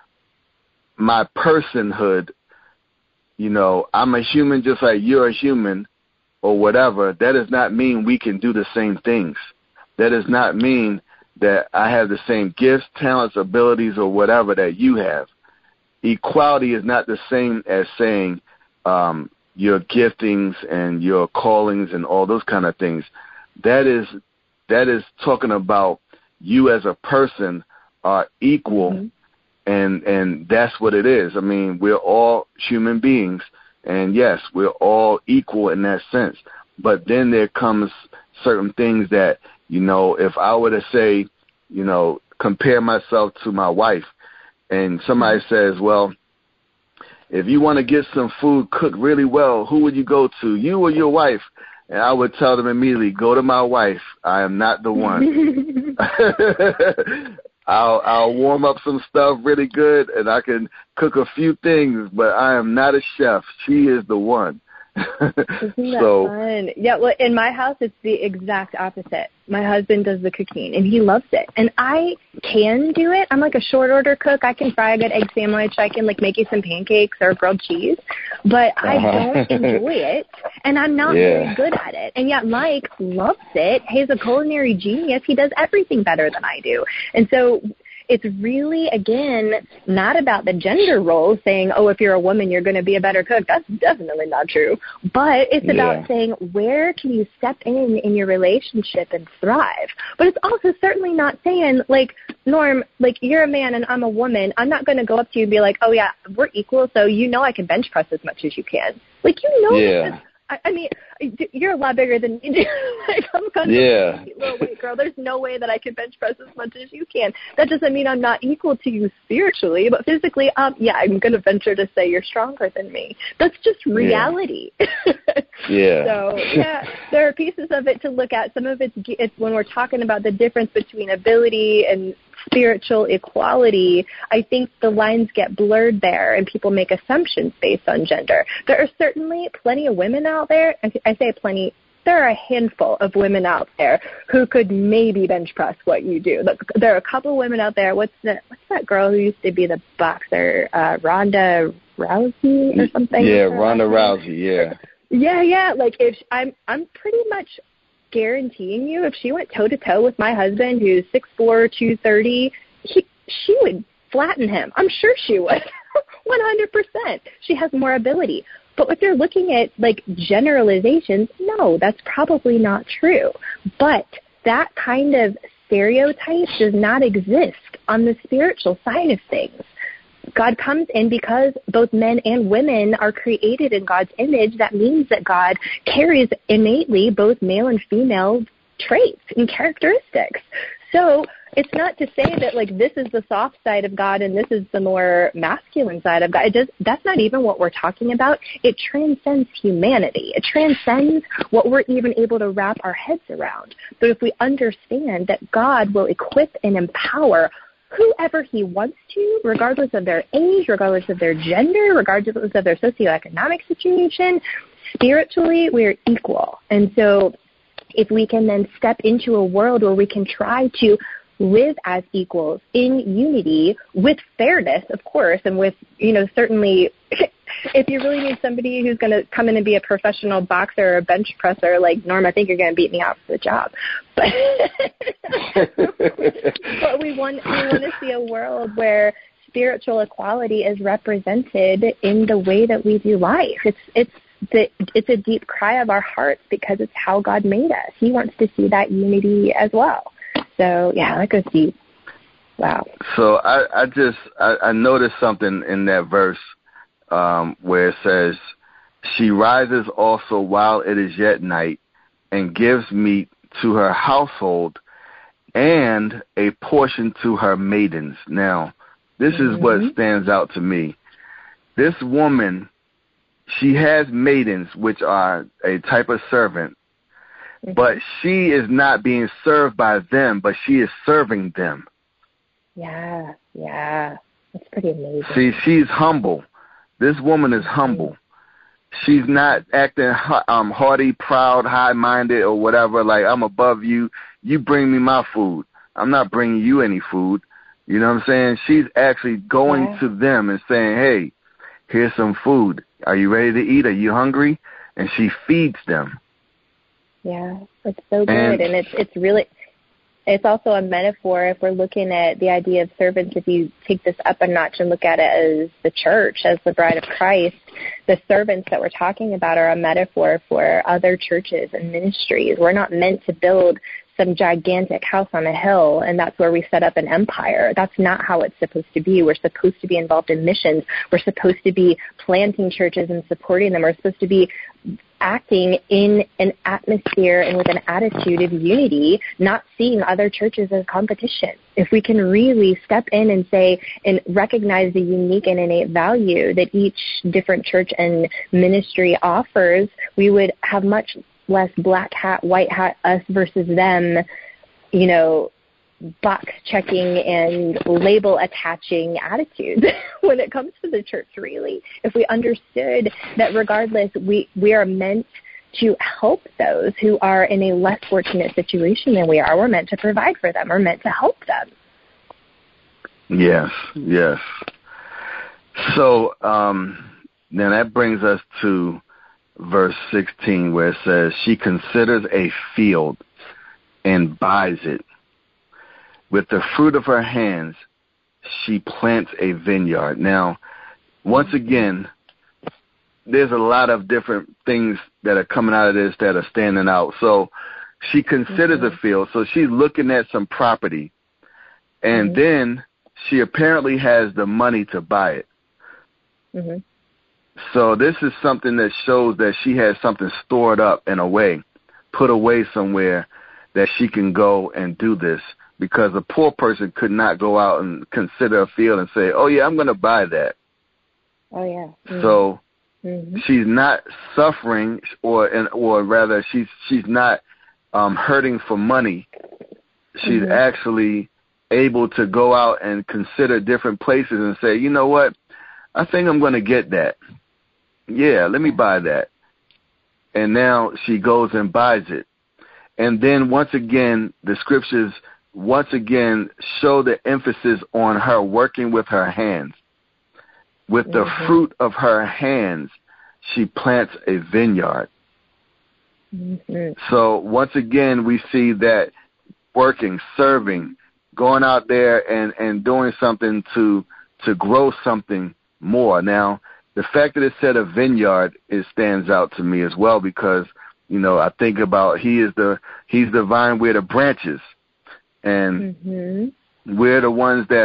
my personhood, you know, I'm a human just like you're a human or whatever, that does not mean we can do the same things. That does not mean that I have the same gifts, talents, abilities, or whatever that you have. Equality is not the same as saying um, your giftings and your callings and all those kind of things. That is that is talking about you as a person are equal, mm-hmm. and and that's what it is. I mean, we're all human beings, and yes, we're all equal in that sense. But then there comes certain things that, you know, if I were to say, you know, compare myself to my wife, and somebody says, well, if you want to get some food cooked really well, who would you go to, you or your wife? And I would tell them immediately, go to my wife. I am not the one. I'll I'll warm up some stuff really good, and I can cook a few things, but I am not a chef. She is the one. Isn't that so, fun? Yeah, well, in my house, it's the exact opposite. My husband does the cooking, and he loves it. And I can do it. I'm like a short order cook. I can fry a good egg sandwich. I can, like, make you some pancakes or grilled cheese. But I uh-huh. don't enjoy it, and I'm not yeah. very good at it. And yet Mike loves it. He's a culinary genius. He does everything better than I do. And so it's really, again, not about the gender role saying, oh, if you're a woman, you're going to be a better cook. That's definitely not true. But it's yeah. about saying, where can you step in in your relationship and thrive? But it's also certainly not saying, like, Norm, like, you're a man and I'm a woman. I'm not going to go up to you and be like, oh, yeah, we're equal, so you know I can bench press as much as you can. Like, you know yeah. this is, I mean, you're a lot bigger than me. Like, I'm kind of yeah. a little weight girl. There's no way that I can bench press as much as you can. That doesn't mean I'm not equal to you spiritually, but physically, um, yeah, I'm going to venture to say you're stronger than me. That's just reality. Yeah. yeah. So, yeah, there are pieces of it to look at. Some of it's, it's when we're talking about the difference between ability and spiritual equality, I think the lines get blurred there and people make assumptions based on gender. There are certainly plenty of women out there, I say plenty, there are a handful of women out there who could maybe bench press what you do. There are a couple of women out there, what's the, what's that girl who used to be the boxer, uh, Ronda Rousey or something? Yeah, Ronda Rousey, yeah. Yeah, yeah, like if I'm, I'm pretty much guaranteeing you, if she went toe-to-toe with my husband, who's six foot four, two thirty, he, she would flatten him. I'm sure she would. one hundred percent. She has more ability. But if you're looking at, like, generalizations, no, that's probably not true. But that kind of stereotype does not exist on the spiritual side of things. God comes in because both men and women are created in God's image. That means that God carries innately both male and female traits and characteristics. So it's not to say that, like, this is the soft side of God and this is the more masculine side of God. It does, that's not even what we're talking about. It transcends humanity. It transcends what we're even able to wrap our heads around. But if we understand that God will equip and empower whoever he wants to, regardless of their age, regardless of their gender, regardless of their socioeconomic situation, spiritually, we're equal. And so if we can then step into a world where we can try to live as equals in unity with fairness, of course, and with, you know, certainly if you really need somebody who's going to come in and be a professional boxer or a bench presser, like, Norm, I think you're going to beat me out for the job. But, but we want, we want to see a world where spiritual equality is represented in the way that we do life. It's, it's, The, it's a deep cry of our hearts because it's how God made us. He wants to see that unity as well. So, yeah, that goes deep. Wow. So I, I just, I, I noticed something in that verse um, where it says, she rises also while it is yet night and gives meat to her household and a portion to her maidens. Now, this mm-hmm. is what stands out to me. This woman, she has maidens, which are a type of servant, mm-hmm. but she is not being served by them, but she is serving them. Yeah, yeah. That's pretty amazing. See, she's humble. This woman is humble. She's not acting um, haughty, proud, high-minded, or whatever, like, I'm above you. You bring me my food. I'm not bringing you any food. You know what I'm saying? She's actually going yeah. to them and saying, hey, here's some food. Are you ready to eat? Are you hungry? And she feeds them. Yeah, it's so good. And, and it's it's really, it's also a metaphor if we're looking at the idea of servants. If you take this up a notch and look at it as the church, as the bride of Christ, the servants that we're talking about are a metaphor for other churches and ministries. We're not meant to build some gigantic house on a hill, and that's where we set up an empire. That's not how it's supposed to be. We're supposed to be involved in missions. We're supposed to be planting churches and supporting them. We're supposed to be acting in an atmosphere and with an attitude of unity, not seeing other churches as competition. If we can really step in and say and recognize the unique and innate value that each different church and ministry offers, we would have much less black hat, white hat, us versus them, you know, box checking and label attaching attitudes when it comes to the church, really. If we understood that regardless, we, we are meant to help those who are in a less fortunate situation than we are. We're meant to provide for them. We're meant to help them. Yes, yes. So um, then that brings us to verse sixteen, where it says, she considers a field and buys it. With the fruit of her hands, she plants a vineyard. Now, once again, there's a lot of different things that are coming out of this that are standing out. So she considers mm-hmm. a field. So she's looking at some property. And mm-hmm. then she apparently has the money to buy it. Mm-hmm. So this is something that shows that she has something stored up in a way, put away somewhere that she can go and do this, because a poor person could not go out and consider a field and say, oh, yeah, I'm going to buy that. Oh, yeah. Mm-hmm. So mm-hmm. she's not suffering, or or rather she's she's not um, hurting for money. She's mm-hmm. actually able to go out and consider different places and say, you know what, I think I'm going to get that. Yeah, let me buy that. And now she goes and buys it. And then once again, the scriptures once again show the emphasis on her working with her hands. With the mm-hmm. fruit of her hands, she plants a vineyard. Mm-hmm. So once again, we see that working, serving, going out there and, and doing something to to grow something more. Now, the fact that it said a vineyard, it stands out to me as well, because, you know, I think about he is the he's the vine, we're the branches, and mm-hmm. we're the ones that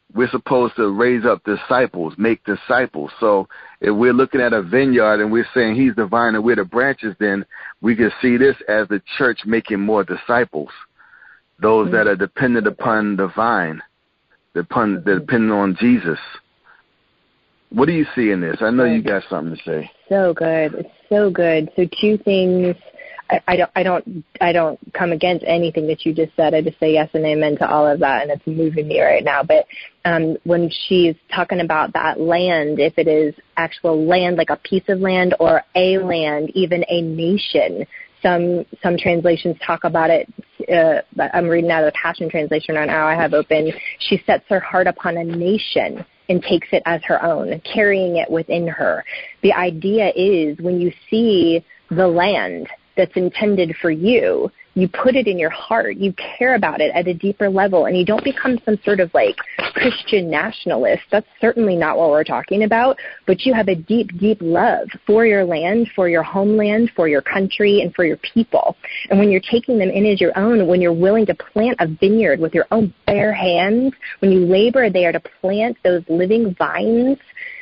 we're supposed to raise up disciples, make disciples. So if we're looking at a vineyard and we're saying he's the vine and we're the branches, then we can see this as the church making more disciples, those mm-hmm. that are dependent upon the vine, depend, mm-hmm. dependent on Jesus. What do you see in this? I know you got something to say. So good. It's so good. So two things. I, I don't, I don't, I don't come against anything that you just said. I just say yes and amen to all of that, and it's moving me right now. But um, when she's talking about that land, if it is actual land, like a piece of land or a land, even a nation, some some translations talk about it. Uh, I'm reading out of the Passion Translation right now I have open. She sets her heart upon a nation and takes it as her own, carrying it within her. The idea is when you see the land that's intended for you, you put it in your heart, you care about it at a deeper level, and you don't become some sort of like Christian nationalist. That's certainly not what we're talking about, but you have a deep, deep love for your land, for your homeland, for your country, and for your people. And when you're taking them in as your own, when you're willing to plant a vineyard with your own bare hands, when you labor there to plant those living vines,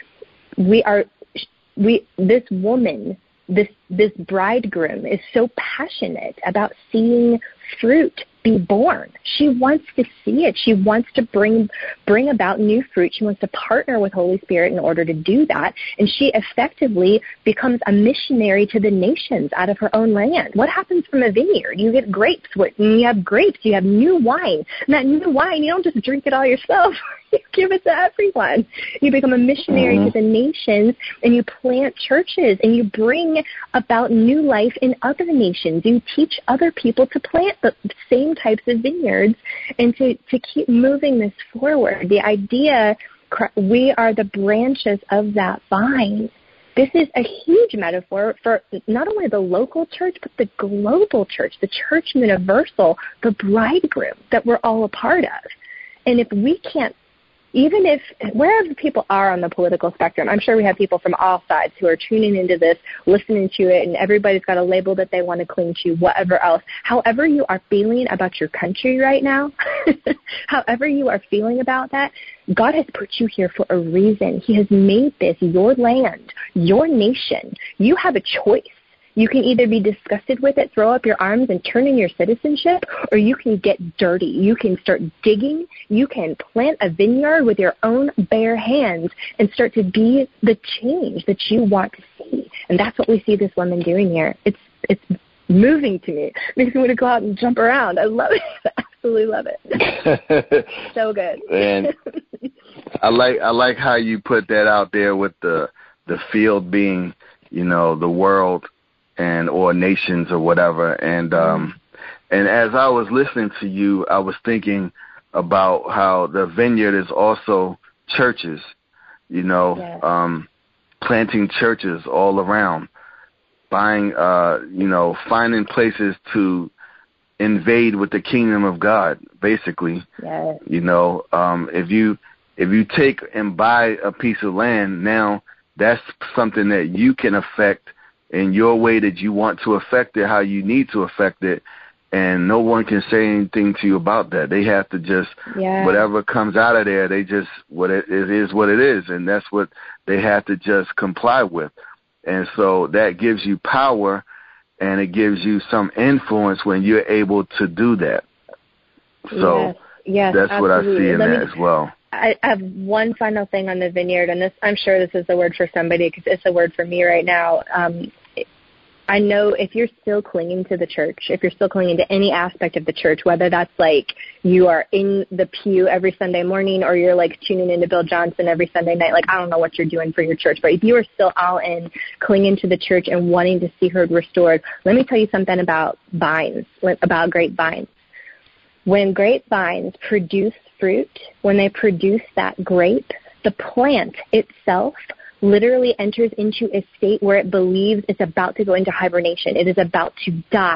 we are, we, this woman, This this bridegroom is so passionate about seeing fruit be born. She wants to see it. She wants to bring bring about new fruit. She wants to partner with Holy Spirit in order to do that. And she effectively becomes a missionary to the nations out of her own land. What happens from a vineyard? You get grapes. When you have grapes, you have new wine. And that new wine, you don't just drink it all yourself. You give it to everyone. You become a missionary mm-hmm. to the nations, and you plant churches, and you bring about new life in other nations. You teach other people to plant the same types of vineyards and to, to keep moving this forward. The idea, we are the branches of that vine. This is a huge metaphor for not only the local church, but the global church, the church universal, the bridegroom that we're all a part of. And if we can't, even if, wherever people are on the political spectrum, I'm sure we have people from all sides who are tuning into this, listening to it, and everybody's got a label that they want to cling to, whatever else. However you are feeling about your country right now, however you are feeling about that, God has put you here for a reason. He has made this your land, your nation. You have a choice. You can either be disgusted with it, throw up your arms, and turn in your citizenship, or you can get dirty. You can start digging. You can plant a vineyard with your own bare hands and start to be the change that you want to see. And that's what we see this woman doing here. It's it's moving to me. It makes me want to go out and jump around. I love it. I absolutely love it. So good. And I like I like how you put that out there with the the field being, you know, the world and or nations or whatever. And um and as I was listening to you, I was thinking about how the vineyard is also churches, you know, yes. um planting churches all around, buying uh you know, finding places to invade with the kingdom of God, basically. Yes. You know, um if you if you take and buy a piece of land, now that's something that you can affect in your way that you want to affect it, how you need to affect it, and no one can say anything to you about that. They have to just, yeah. whatever comes out of there, they just, what it, it is what it is, and that's what they have to just comply with. And so that gives you power, and it gives you some influence when you're able to do that. So yes, yes, that's absolutely. what I see in Let that me, as well. I have one final thing on the vineyard, and this, I'm sure this is a word for somebody because it's a word for me right now. Um, I know if you're still clinging to the church, if you're still clinging to any aspect of the church, whether that's like you are in the pew every Sunday morning or you're like tuning into Bill Johnson every Sunday night, like I don't know what you're doing for your church, but if you are still all in, clinging to the church and wanting to see her restored, let me tell you something about vines, about grapevines. When grapevines produce fruit, when they produce that grape, the plant itself literally enters into a state where it believes it's about to go into hibernation. It is about to die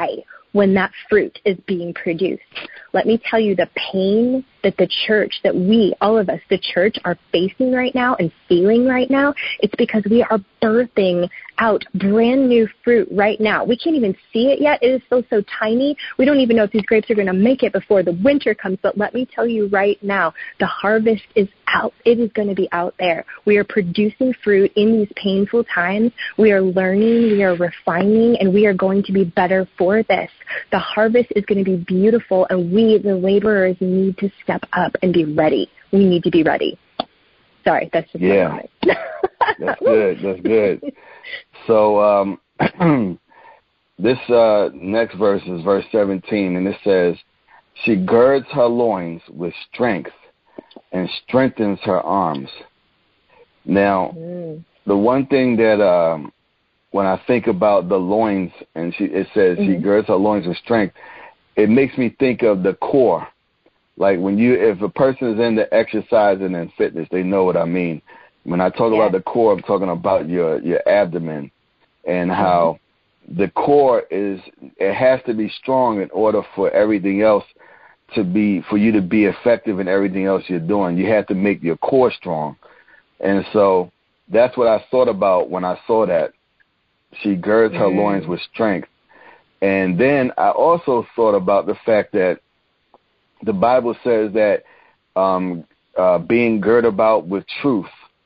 when that fruit is being produced. Let me tell you, the pain that the church, that we, all of us, the church, are facing right now and feeling right now, it's because we are birthing out brand new fruit right now. We can't even see it yet. It is so, so tiny. We don't even know if these grapes are going to make it before the winter comes. But let me tell you right now, the harvest is out. It is going to be out there. We are producing fruit in these painful times. We are learning, we are refining, and we are going to be better for this. The harvest is going to be beautiful, and we, the laborers, need to step up and be ready. We need to be ready. Sorry, that's just yeah. That's good. That's good. So um, this uh, next verse is verse seventeen, and it says, "She girds her loins with strength and strengthens her arms." Now, mm. the one thing that um, when I think about the loins, and she, it says mm-hmm. she girds her loins with strength, it makes me think of the core. Like when you, if a person is into exercising and fitness, they know what I mean. When I talk yeah. about the core, I'm talking about your, your abdomen and mm-hmm. how the core is, it has to be strong in order for everything else to be, for you to be effective in everything else you're doing. You have to make your core strong. And so that's what I thought about when I saw that. She girds her mm-hmm. loins with strength. And then I also thought about the fact that the Bible says that um, uh, being girt about with truth.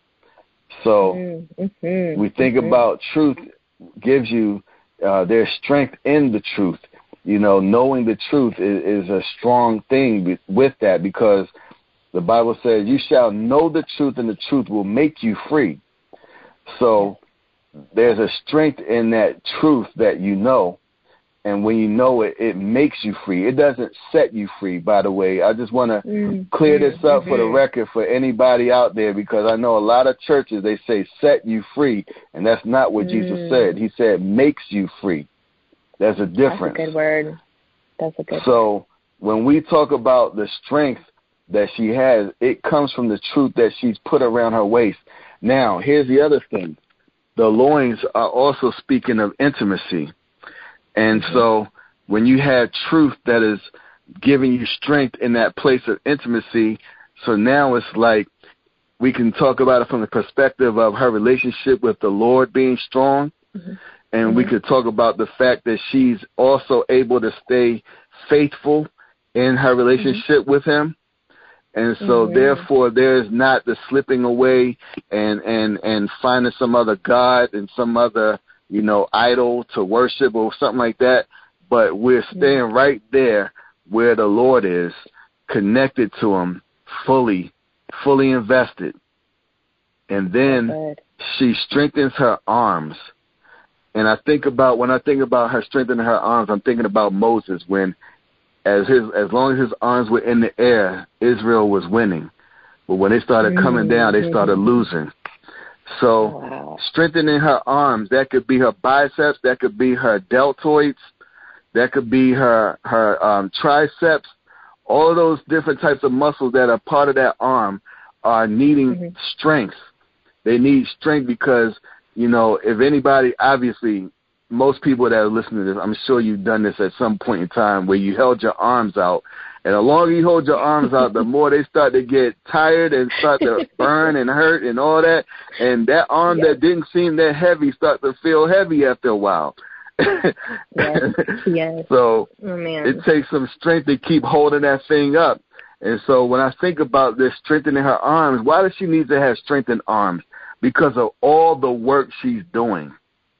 So mm-hmm. we think mm-hmm. about truth gives you, uh, there's strength in the truth. You know, knowing the truth is, is a strong thing with that, because the Bible says you shall know the truth and the truth will make you free. So there's a strength in that truth that you know. And when you know it, it makes you free. It doesn't set you free, by the way. I just want to mm-hmm. clear this up mm-hmm. for the record for anybody out there, because I know a lot of churches, they say set you free, and that's not what mm. Jesus said. He said makes you free. There's a difference. That's a good word. That's a good So word. when we talk about the strength that she has, it comes from the truth that she's put around her waist. Now, here's the other thing. The loins are also speaking of intimacy. And mm-hmm. so when you have truth that is giving you strength in that place of intimacy, so now it's like we can talk about it from the perspective of her relationship with the Lord being strong. Mm-hmm. And mm-hmm. we could talk about the fact that she's also able to stay faithful in her relationship mm-hmm. with him. And so mm-hmm. therefore there's not the slipping away and, and, and finding some other God and some other, you know, idol to worship or something like that. But we're staying mm-hmm. right there where the Lord is, connected to him, fully, fully invested. And then she strengthens her arms. And I think about, when I think about her strengthening her arms, I'm thinking about Moses, when as his, as long as his arms were in the air, Israel was winning. But when they started mm-hmm. coming down, they started losing. So wow. strengthening her arms, that could be her biceps, that could be her deltoids, that could be her, her um, triceps. All of those different types of muscles that are part of that arm are needing mm-hmm. strength. They need strength because, you know, if anybody, obviously, most people that are listening to this, I'm sure you've done this at some point in time where you held your arms out. And the longer you hold your arms out, the more they start to get tired and start to burn and hurt and all that. And that arm yes. that didn't seem that heavy start to feel heavy after a while. yes. yes. So oh, man. It takes some strength to keep holding that thing up. And so when I think about this strengthening her arms, why does she need to have strengthened arms? Because of all the work she's doing.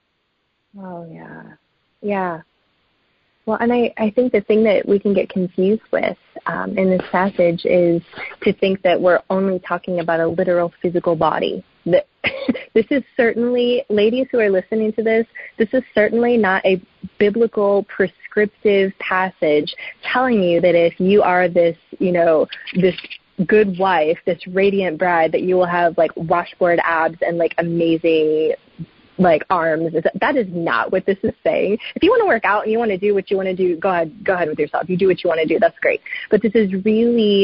Oh, yeah. Yeah. Well, and I, I think the thing that we can get confused with um, in this passage is to think that we're only talking about a literal physical body. That this is certainly, ladies who are listening to this, this is certainly not a biblical prescriptive passage telling you that if you are this, you know, this good wife, this radiant bride, that you will have like washboard abs and like amazing like arms. That is not what this is saying. If you want to work out and you want to do what you want to do, go ahead, go ahead with yourself. You do what you want to do. That's great. But this is really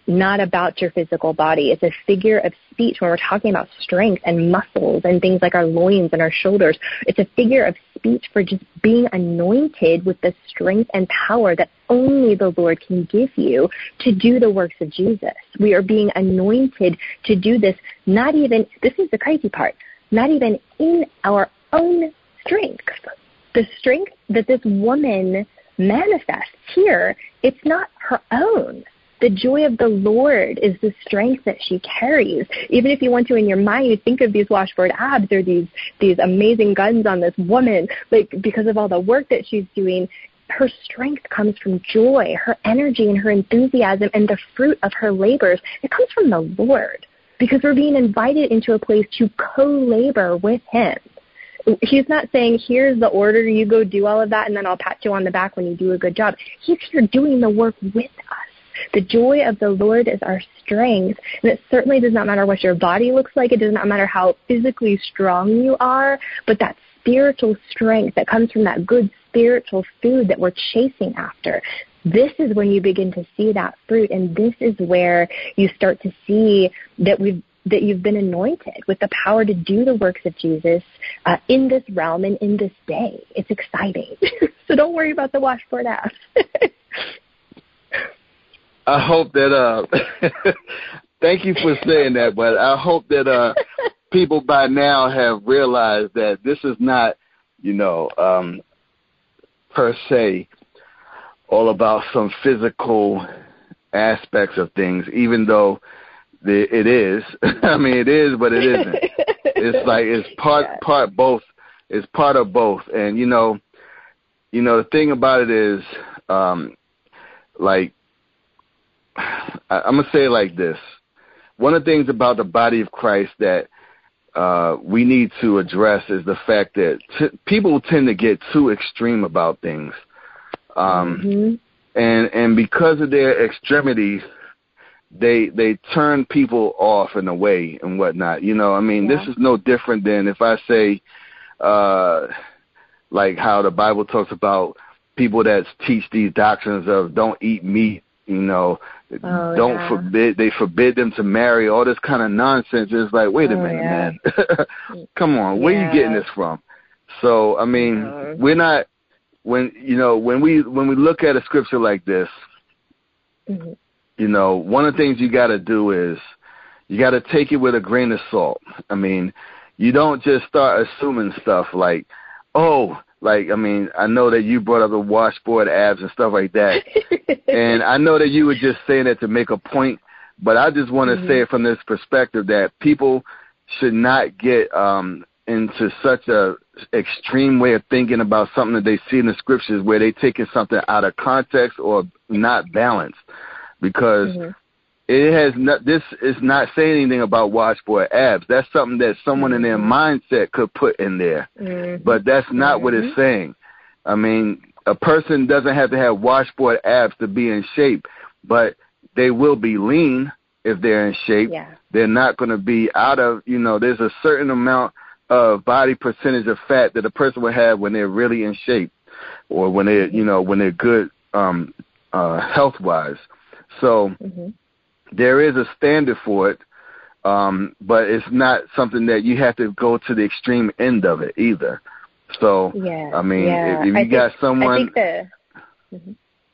not about your physical body. It's a figure of speech when we're talking about strength and muscles and things like our loins and our shoulders. It's a figure of speech for just being anointed with the strength and power that only the Lord can give you to do the works of Jesus. We are being anointed to do this, not even, this is the crazy part, not even in our own strength. The strength that this woman manifests here, it's not her own. The joy of the Lord is the strength that she carries. Even if you want to, in your mind, you think of these washboard abs or these these amazing guns on this woman, like because of all the work that she's doing, her strength comes from joy, her energy and her enthusiasm and the fruit of her labors. It comes from the Lord because we're being invited into a place to co-labor with him. He's not saying, here's the order, you go do all of that, and then I'll pat you on the back when you do a good job. He's here doing the work with us. The joy of the Lord is our strength, and it certainly does not matter what your body looks like. It does not matter how physically strong you are, but that spiritual strength that comes from that good spiritual food that we're chasing after. This is when you begin to see that fruit, and this is where you start to see that we've that you've been anointed with the power to do the works of Jesus uh, in this realm and in this day. It's exciting. So don't worry about the washboard abs. I hope that, uh, thank you for saying that, but I hope that uh, people by now have realized that this is not, you know, um, per se, all about some physical aspects of things, even though the, it is. I mean, it is, but it isn't. It's like it's part yeah. part both. It's part of both, and you know, you know, the thing about it is, um, like. I'm going to say it like this. One of the things about the body of Christ that uh, we need to address is the fact that t- people tend to get too extreme about things. Um, mm-hmm. and, and because of their extremities, they they turn people off and away and whatnot. You know, I mean, yeah. This is no different than if I say, uh, like how the Bible talks about people that teach these doctrines of don't eat meat. You know, oh, don't yeah. forbid, they forbid them to marry, all this kind of nonsense. It's like, wait a oh, minute, yeah. man. Come on, where yeah. are you getting this from? So, I mean, uh, we're not, when, you know, when we, when we look at a scripture like this, mm-hmm. you know, one of the things you got to do is you got to take it with a grain of salt. I mean, you don't just start assuming stuff like, oh, like, I mean, I know that you brought up the washboard abs and stuff like that. And I know that you were just saying that to make a point, but I just want to mm-hmm. say it from this perspective that people should not get um, into such a extreme way of thinking about something that they see in the scriptures where they taking something out of context or not balanced. Because mm-hmm. it has not, this is not saying anything about washboard abs. That's something that someone mm-hmm. in their mindset could put in there. Mm-hmm. But that's not mm-hmm. what it's saying. I mean, a person doesn't have to have washboard abs to be in shape, but they will be lean if they're in shape. Yeah. They're not going to be out of, you know, there's a certain amount of body percentage of fat that a person will have when they're really in shape or when they're, you know, when they're good um, uh, health-wise. So mm-hmm. there is a standard for it, um, but it's not something that you have to go to the extreme end of it either. So, yeah, I mean, yeah. if, if you I got think, someone... I think the, mm-hmm.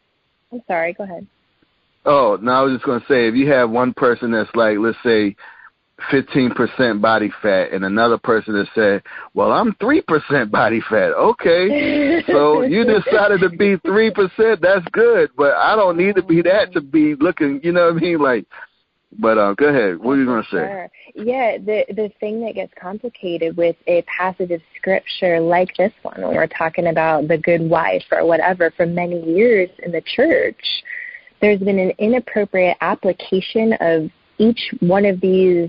I'm sorry, go ahead. Oh, no, I was just going to say, if you have one person that's like, let's say, fifteen percent body fat and another person that said, well, I'm three percent body fat. Okay, so you decided to be three percent. That's good, but I don't need to be that to be looking, you know what I mean? Like, but uh, go ahead. What are you going to say? Sure. Yeah, the, the thing that gets complicated with a passage of scripture like this one, when we're talking about the good wife or whatever, for many years in the church, there's been an inappropriate application of each one of these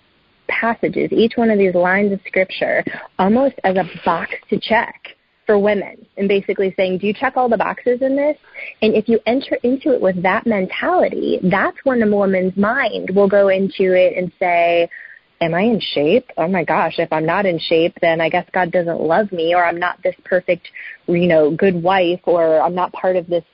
passages, each one of these lines of scripture, almost as a box to check for women, and basically saying, do you check all the boxes in this? And if you enter into it with that mentality, that's when a woman's mind will go into it and say, am I in shape? Oh my gosh, if I'm not in shape, then I guess God doesn't love me, or I'm not this perfect, you know, good wife, or I'm not part of this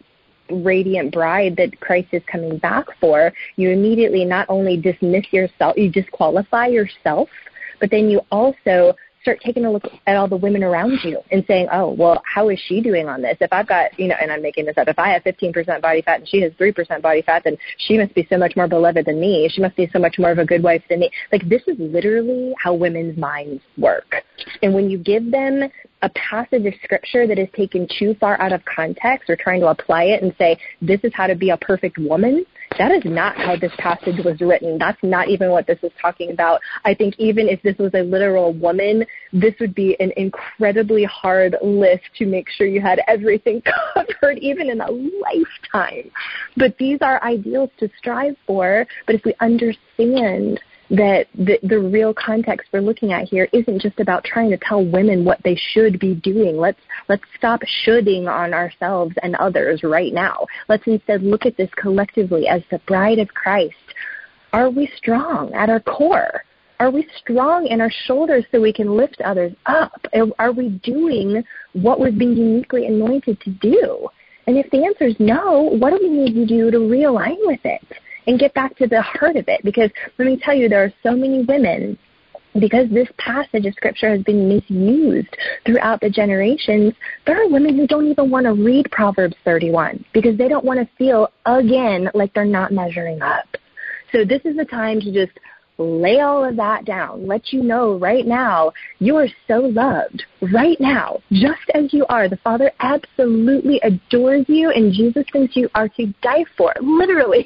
radiant bride that Christ is coming back for, you immediately not only dismiss yourself, you disqualify yourself, but then you also start taking a look at all the women around you and saying, oh, well, how is she doing on this? If I've got, you know, and I'm making this up, if I have fifteen percent body fat and she has three percent body fat, then she must be so much more beloved than me. She must be so much more of a good wife than me. Like, this is literally how women's minds work. And when you give them a passage of scripture that is taken too far out of context or trying to apply it and say, this is how to be a perfect woman, that is not how this passage was written. That's not even what this is talking about. I think even if this was a literal woman, this would be an incredibly hard list to make sure you had everything covered, even in a lifetime. But these are ideals to strive for. But if we understand that the, the real context we're looking at here isn't just about trying to tell women what they should be doing. Let's let's stop shoulding on ourselves and others right now. Let's instead look at this collectively as the bride of Christ. Are we strong at our core? Are we strong in our shoulders so we can lift others up? Are we doing what we've been uniquely anointed to do? And if the answer is no, what do we need to do to realign with it and get back to the heart of it? Because let me tell you, there are so many women, because this passage of Scripture has been misused throughout the generations, there are women who don't even want to read Proverbs thirty-one because they don't want to feel, again, like they're not measuring up. So this is the time to just lay all of that down, let you know right now you are so loved right now, just as you are. The Father absolutely adores you, and Jesus thinks you are to die for, literally.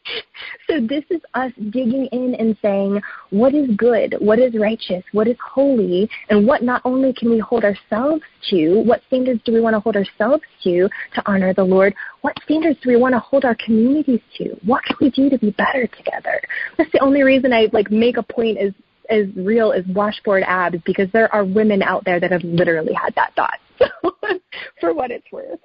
So this is us digging in and saying, what is good, what is righteous, what is holy, and what not only can we hold ourselves to, what standards do we want to hold ourselves to to honor the Lord, what standards do we want to hold our communities to? What can we do to be better together? That's the only reason I like make a point as, as real as washboard abs, because there are women out there that have literally had that thought. So for what it's worth.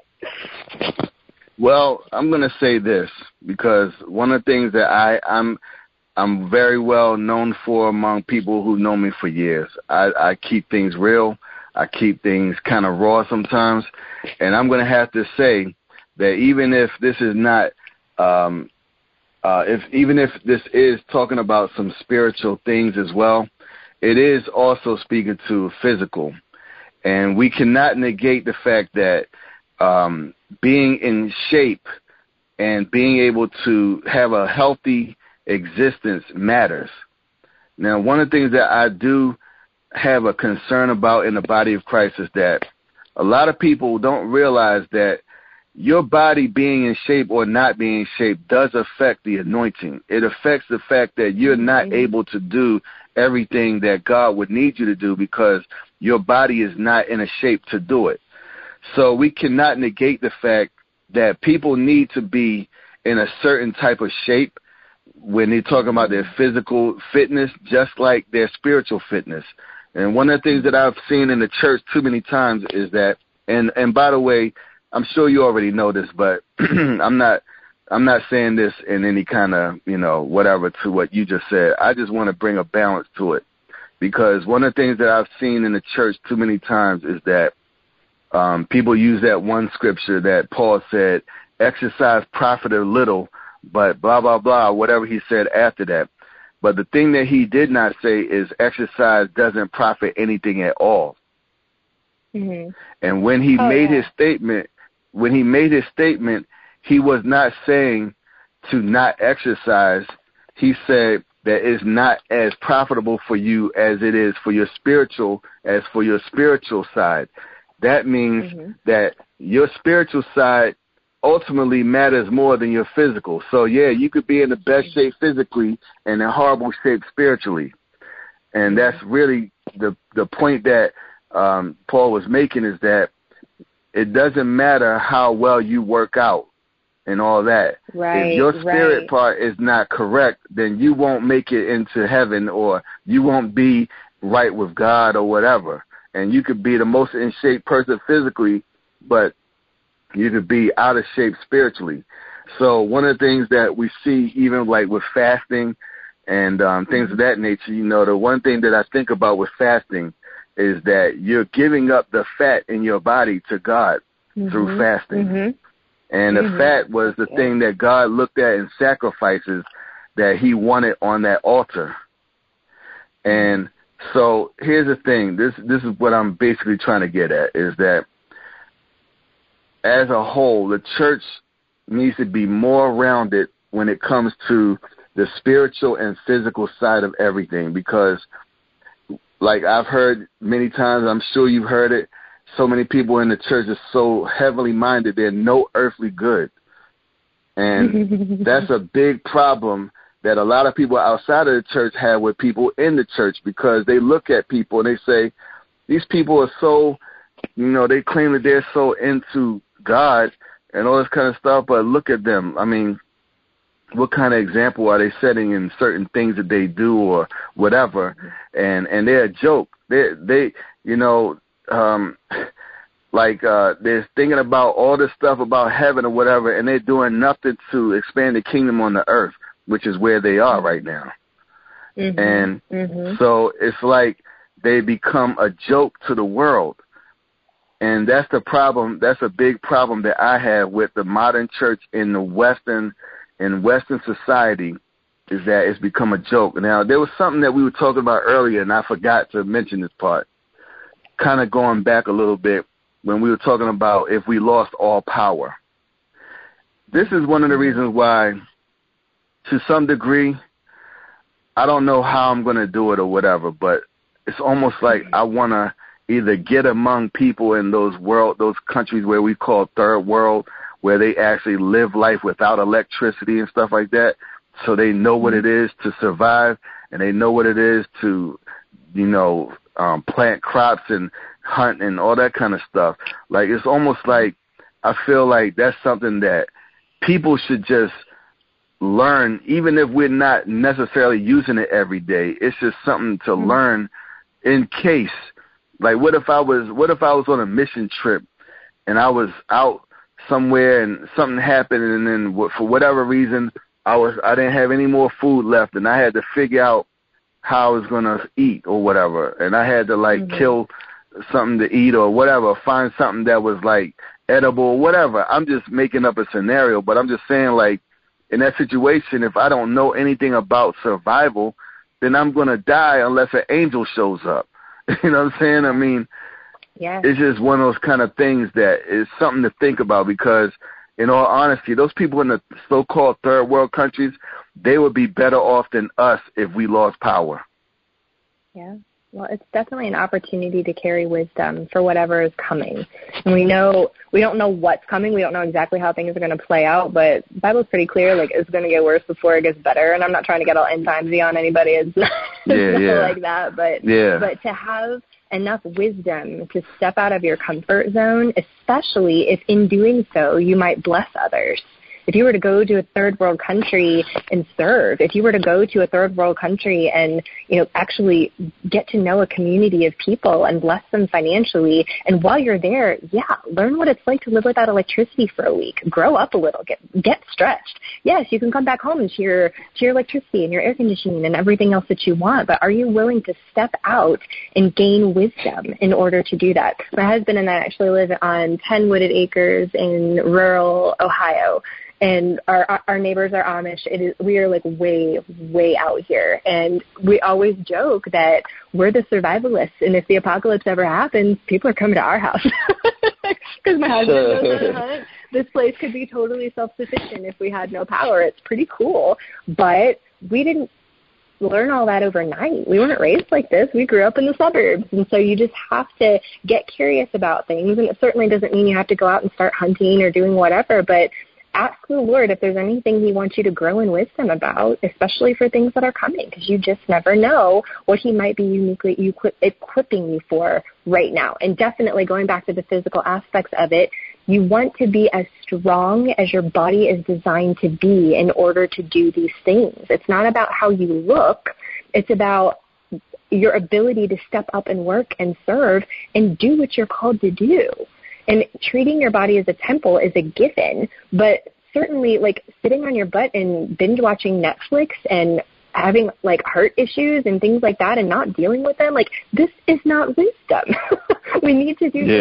Well, I'm going to say this, because one of the things that I, I'm I'm very well known for among people who know me for years. I, I keep things real. I keep things kind of raw sometimes. And I'm going to have to say that even if this is not, um, uh, if even if this is talking about some spiritual things as well, it is also speaking to physical. And we cannot negate the fact that um, being in shape and being able to have a healthy existence matters. Now, one of the things that I do have a concern about in the body of Christ is that a lot of people don't realize that your body being in shape or not being in shape does affect the anointing. It affects the fact that you're not able to do everything that God would need you to do because your body is not in a shape to do it. So we cannot negate the fact that people need to be in a certain type of shape when they're talking about their physical fitness, just like their spiritual fitness. And one of the things that I've seen in the church too many times is that, and, and by the way, I'm sure you already know this, but I'm not I'm not saying this in any kind of, you know, whatever to what you just said. I just want to bring a balance to it, because one of the things that I've seen in the church too many times is that um, people use that one scripture that Paul said, exercise profited little, but blah, blah, blah, whatever he said after that. But the thing that he did not say is exercise doesn't profit anything at all. Mm-hmm. And when he oh, made yeah. his statement, when he made his statement, he was not saying to not exercise. He said that it's not as profitable for you as it is for your spiritual, as for your spiritual side. That means mm-hmm. that your spiritual side ultimately matters more than your physical. So, yeah, you could be in the best shape physically and in horrible shape spiritually. And that's really the the point that um, Paul was making, is that it doesn't matter how well you work out and all that. Right, if your spirit right. part is not correct, then you won't make it into heaven, or you won't be right with God or whatever. And you could be the most in shape person physically, but you could be out of shape spiritually. So one of the things that we see, even like with fasting and um, things of that nature, you know, the one thing that I think about with fasting is that you're giving up the fat in your body to God mm-hmm. through fasting. Mm-hmm. And the mm-hmm. fat was the yeah. thing that God looked at in sacrifices that he wanted on that altar. And so here's the thing. This this is what I'm basically trying to get at, is that as a whole, the church needs to be more rounded when it comes to the spiritual and physical side of everything, because like I've heard many times, I'm sure you've heard it, so many people in the church are so heavily minded, they're no earthly good. And that's a big problem that a lot of people outside of the church have with people in the church, because they look at people and they say, these people are so, you know, they claim that they're so into God and all this kind of stuff, but look at them. I mean, what kind of example are they setting in certain things that they do or whatever? And and they're a joke. They they you know um, like uh, they're thinking about all this stuff about heaven or whatever, and they're doing nothing to expand the kingdom on the earth, which is where they are right now. Mm-hmm. And mm-hmm. so it's like they become a joke to the world. And that's the problem. That's a big problem that I have with the modern church in the Western in Western society, is that it's become a joke. Now, there was something that we were talking about earlier, and I forgot to mention this part, kind of going back a little bit when we were talking about if we lost all power. This is one of the reasons why, to some degree, I don't know how I'm going to do it or whatever, but it's almost like I want to either get among people in those world, those countries where we call third world, where they actually live life without electricity and stuff like that, so they know what it is to survive, and they know what it is to, you know, um, plant crops and hunt and all that kind of stuff. Like, it's almost like I feel like that's something that people should just learn, even if we're not necessarily using it every day. It's just something to mm-hmm. learn in case. Like, what if I was, what if I was on a mission trip and I was out somewhere and something happened, and then for whatever reason I was I didn't have any more food left, and I had to figure out how I was gonna eat or whatever, and I had to like mm-hmm. kill something to eat or whatever, find something that was like edible or whatever. I'm just making up a scenario, but I'm just saying, like, in that situation, if I don't know anything about survival, then I'm gonna die unless an angel shows up. You know what I'm saying? I mean, yeah. It's just one of those kind of things that is something to think about, because in all honesty, those people in the so-called third world countries, they would be better off than us if we lost power. Yeah. Well, it's definitely an opportunity to carry wisdom for whatever is coming. And we know, we don't know what's coming. We don't know exactly how things are going to play out, but the Bible's pretty clear, like, it's going to get worse before it gets better. And I'm not trying to get all end timesy on anybody. It's not, yeah, it's yeah. like that. But, yeah. but to have enough wisdom to step out of your comfort zone, especially if in doing so you might bless others. If you were to go to a third world country and serve, if you were to go to a third world country and, you know, actually get to know a community of people and bless them financially, and while you're there, yeah, learn what it's like to live without electricity for a week. Grow up a little, get get stretched. Yes, you can come back home to your, to your electricity and your air conditioning and everything else that you want, but are you willing to step out and gain wisdom in order to do that? My husband and I actually live on ten wooded acres in rural Ohio. And our our neighbors are Amish. It is, we are like way, way out here. And we always joke that we're the survivalists. And if the apocalypse ever happens, people are coming to our house. Because my husband knows how to hunt. This place could be totally self-sufficient if we had no power. It's pretty cool. But we didn't learn all that overnight. We weren't raised like this. We grew up in the suburbs. And so you just have to get curious about things. And it certainly doesn't mean you have to go out and start hunting or doing whatever, but ask the Lord if there's anything he wants you to grow in wisdom about, especially for things that are coming, because you just never know what he might be uniquely equip- equipping you for right now. And definitely going back to the physical aspects of it, you want to be as strong as your body is designed to be in order to do these things. It's not about how you look. It's about your ability to step up and work and serve and do what you're called to do. And treating your body as a temple is a given, but certainly, like, sitting on your butt and binge watching Netflix and having, like, heart issues and things like that and not dealing with them, like, this is not wisdom. We need to do yeah. things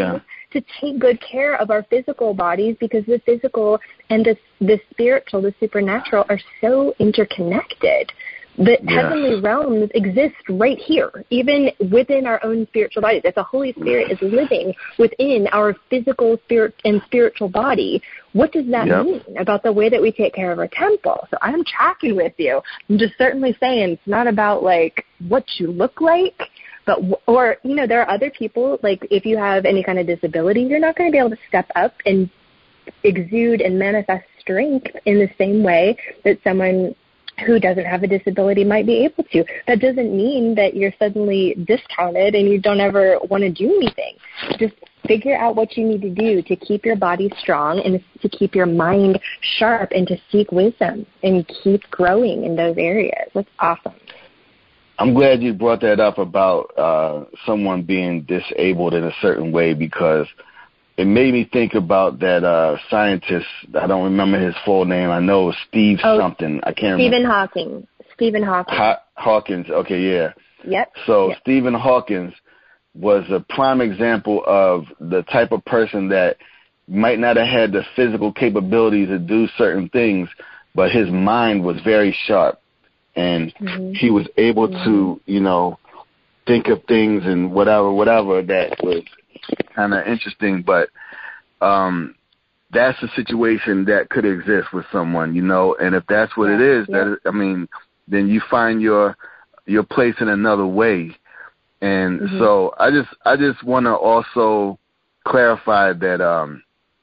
to take good care of our physical bodies, because the physical and the, the spiritual, the supernatural are so interconnected. The yeah. heavenly realms exist right here, even within our own spiritual bodies. If the Holy Spirit is living within our physical spirit and spiritual body, what does that yep. mean about the way that we take care of our temple? So I'm tracking with you. I'm just certainly saying it's not about, like, what you look like, but, or, you know, there are other people, like, if you have any kind of disability, you're not going to be able to step up and exude and manifest strength in the same way that someone who doesn't have a disability might be able to. That doesn't mean that you're suddenly discounted and you don't ever want to do anything. Just figure out what you need to do to keep your body strong and to keep your mind sharp and to seek wisdom and keep growing in those areas. That's awesome. I'm glad you brought that up about uh, someone being disabled in a certain way, because it made me think about that uh, scientist. I don't remember his full name. I know Steve oh, something. I can't Stephen remember. Hawking. Stephen Hawking. Ha- Hawkins. Okay, yeah. Yep. So yep. Stephen Hawkins was a prime example of the type of person that might not have had the physical capability to do certain things, but his mind was very sharp, and mm-hmm. he was able mm-hmm. to, you know, think of things and whatever, whatever that was kind of interesting. But um, that's a situation that could exist with someone, you know, and if that's what yeah, it is, yeah. that I mean, then you find your your place in another way. And mm-hmm. so I just I just want to also clarify that um,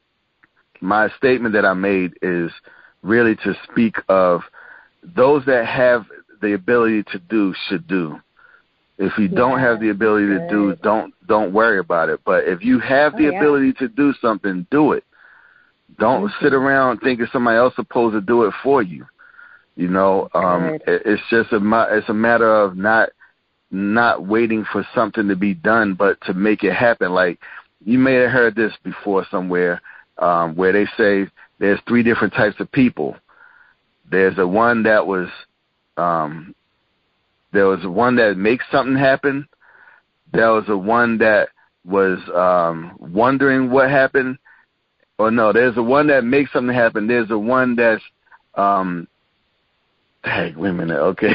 my statement that I made is really to speak of those that have the ability to do should do. If you yeah, don't have the ability to do, don't don't worry about it. But if you have the oh, yeah. ability to do something, do it. Don't mm-hmm. sit around thinking somebody else is supposed to do it for you. You know, um, it, it's just a it's a matter of not not waiting for something to be done, but to make it happen. Like, you may have heard this before somewhere, um, where they say there's three different types of people. There's a one that was, um, there was one that makes something happen. There was a one that was um, wondering what happened. Or no, there's a one that makes something happen. There's a one that's, um, hey, wait a minute, okay.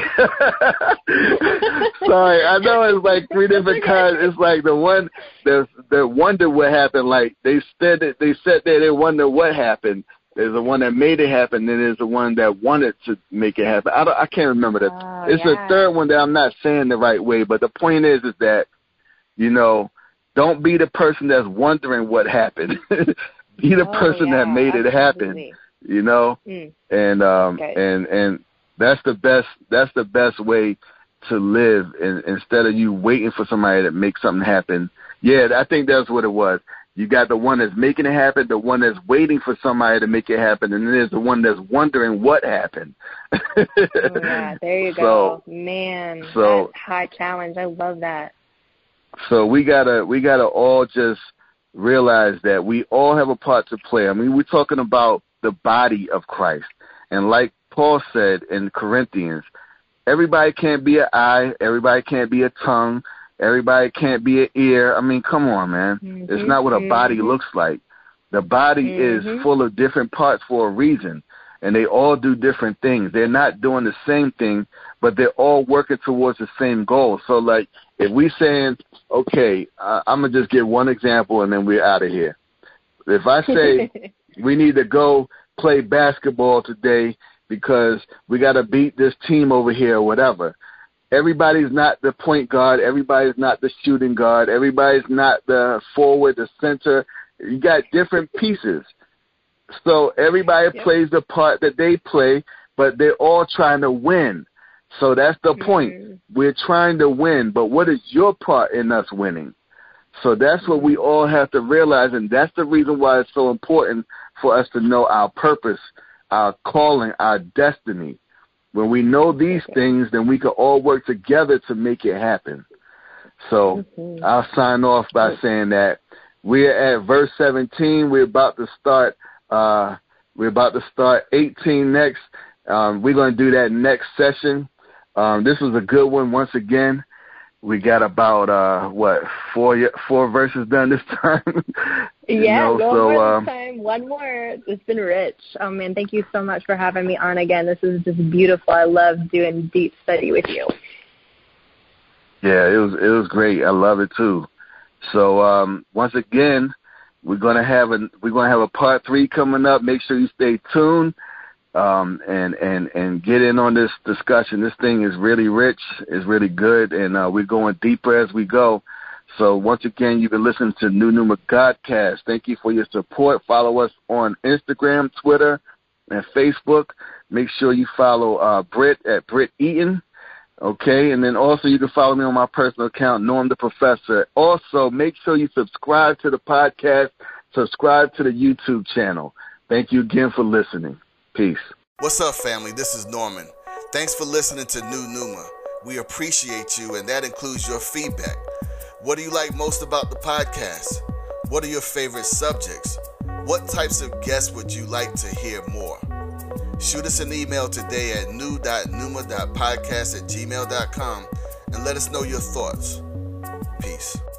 Sorry, I know it's like three different kinds. It's like the one that that wonder what happened. Like they said that they sat there, they wonder what happened. There's the one that made it happen, then there's the one that wanted to make it happen. I don't, I can't remember that. Oh, it's yeah. a third one that I'm not saying the right way, but the point is, is that, you know, don't be the person that's wondering what happened. Be the oh, person yeah, that made absolutely. it happen. You know, mm. and um, okay. and and that's the best. That's the best way to live. And instead of you waiting for somebody to make something happen. Yeah, I think that's what it was. You got the one that's making it happen, the one that's waiting for somebody to make it happen, and then there's the one that's wondering what happened. Oh, yeah, there you go. So, Man, so, that's high challenge. I love that. So we gotta we gotta all just realize that we all have a part to play. I mean, we're talking about the body of Christ. And like Paul said in Corinthians, everybody can't be an eye, everybody can't be a tongue, everybody can't be an ear. I mean, come on, man. Mm-hmm. It's not what a body mm-hmm. looks like. The body mm-hmm. is full of different parts for a reason, and they all do different things. They're not doing the same thing, but they're all working towards the same goal. So, like, if we saying, okay, uh, I'm going to just give one example and then we're out of here. If I say we need to go play basketball today because we got to beat this team over here or whatever, everybody's not the point guard. Everybody's not the shooting guard. Everybody's not the forward, the center. You got different pieces. So everybody yep. plays the part that they play, but they're all trying to win. So that's the point. Mm-hmm. We're trying to win, but what is your part in us winning? So that's what we all have to realize, and that's the reason why it's so important for us to know our purpose, our calling, our destiny. When we know these okay. things, then we can all work together to make it happen. So mm-hmm. I'll sign off by saying that we're at verse seventeen. We're about to start. Uh, we're about to start eighteen next. Um, we're going to do that next session. Um, this was a good one once again. we got about uh what four four verses done this time. Yeah, you know, one so, more um, this time. One more. It's been rich. Oh man, thank you so much for having me on again. This is just beautiful. I love doing deep study with you. Yeah, it was it was great. I love it too. So um, once again, we're gonna have a we're gonna have a part three coming up. Make sure you stay tuned. Um, and, and, and get in on this discussion. This thing is really rich, is really good, and uh, we're going deeper as we go. So once again, you've been listening to New Numa Godcast. Thank you for your support. Follow us on Instagram, Twitter, and Facebook. Make sure you follow uh, Britt at Britt Eaton. Okay, and then also you can follow me on my personal account, Norm the Professor. Also, make sure you subscribe to the podcast, subscribe to the YouTube channel. Thank you again for listening. Peace. What's up, family? This is Norman. Thanks for listening to New Numa. We appreciate you, and that includes your feedback. What do you like most about the podcast? What are your favorite subjects? What types of guests would you like to hear more? Shoot us an email today at new dot numa dot podcast at gmail dot com and let us know your thoughts. Peace.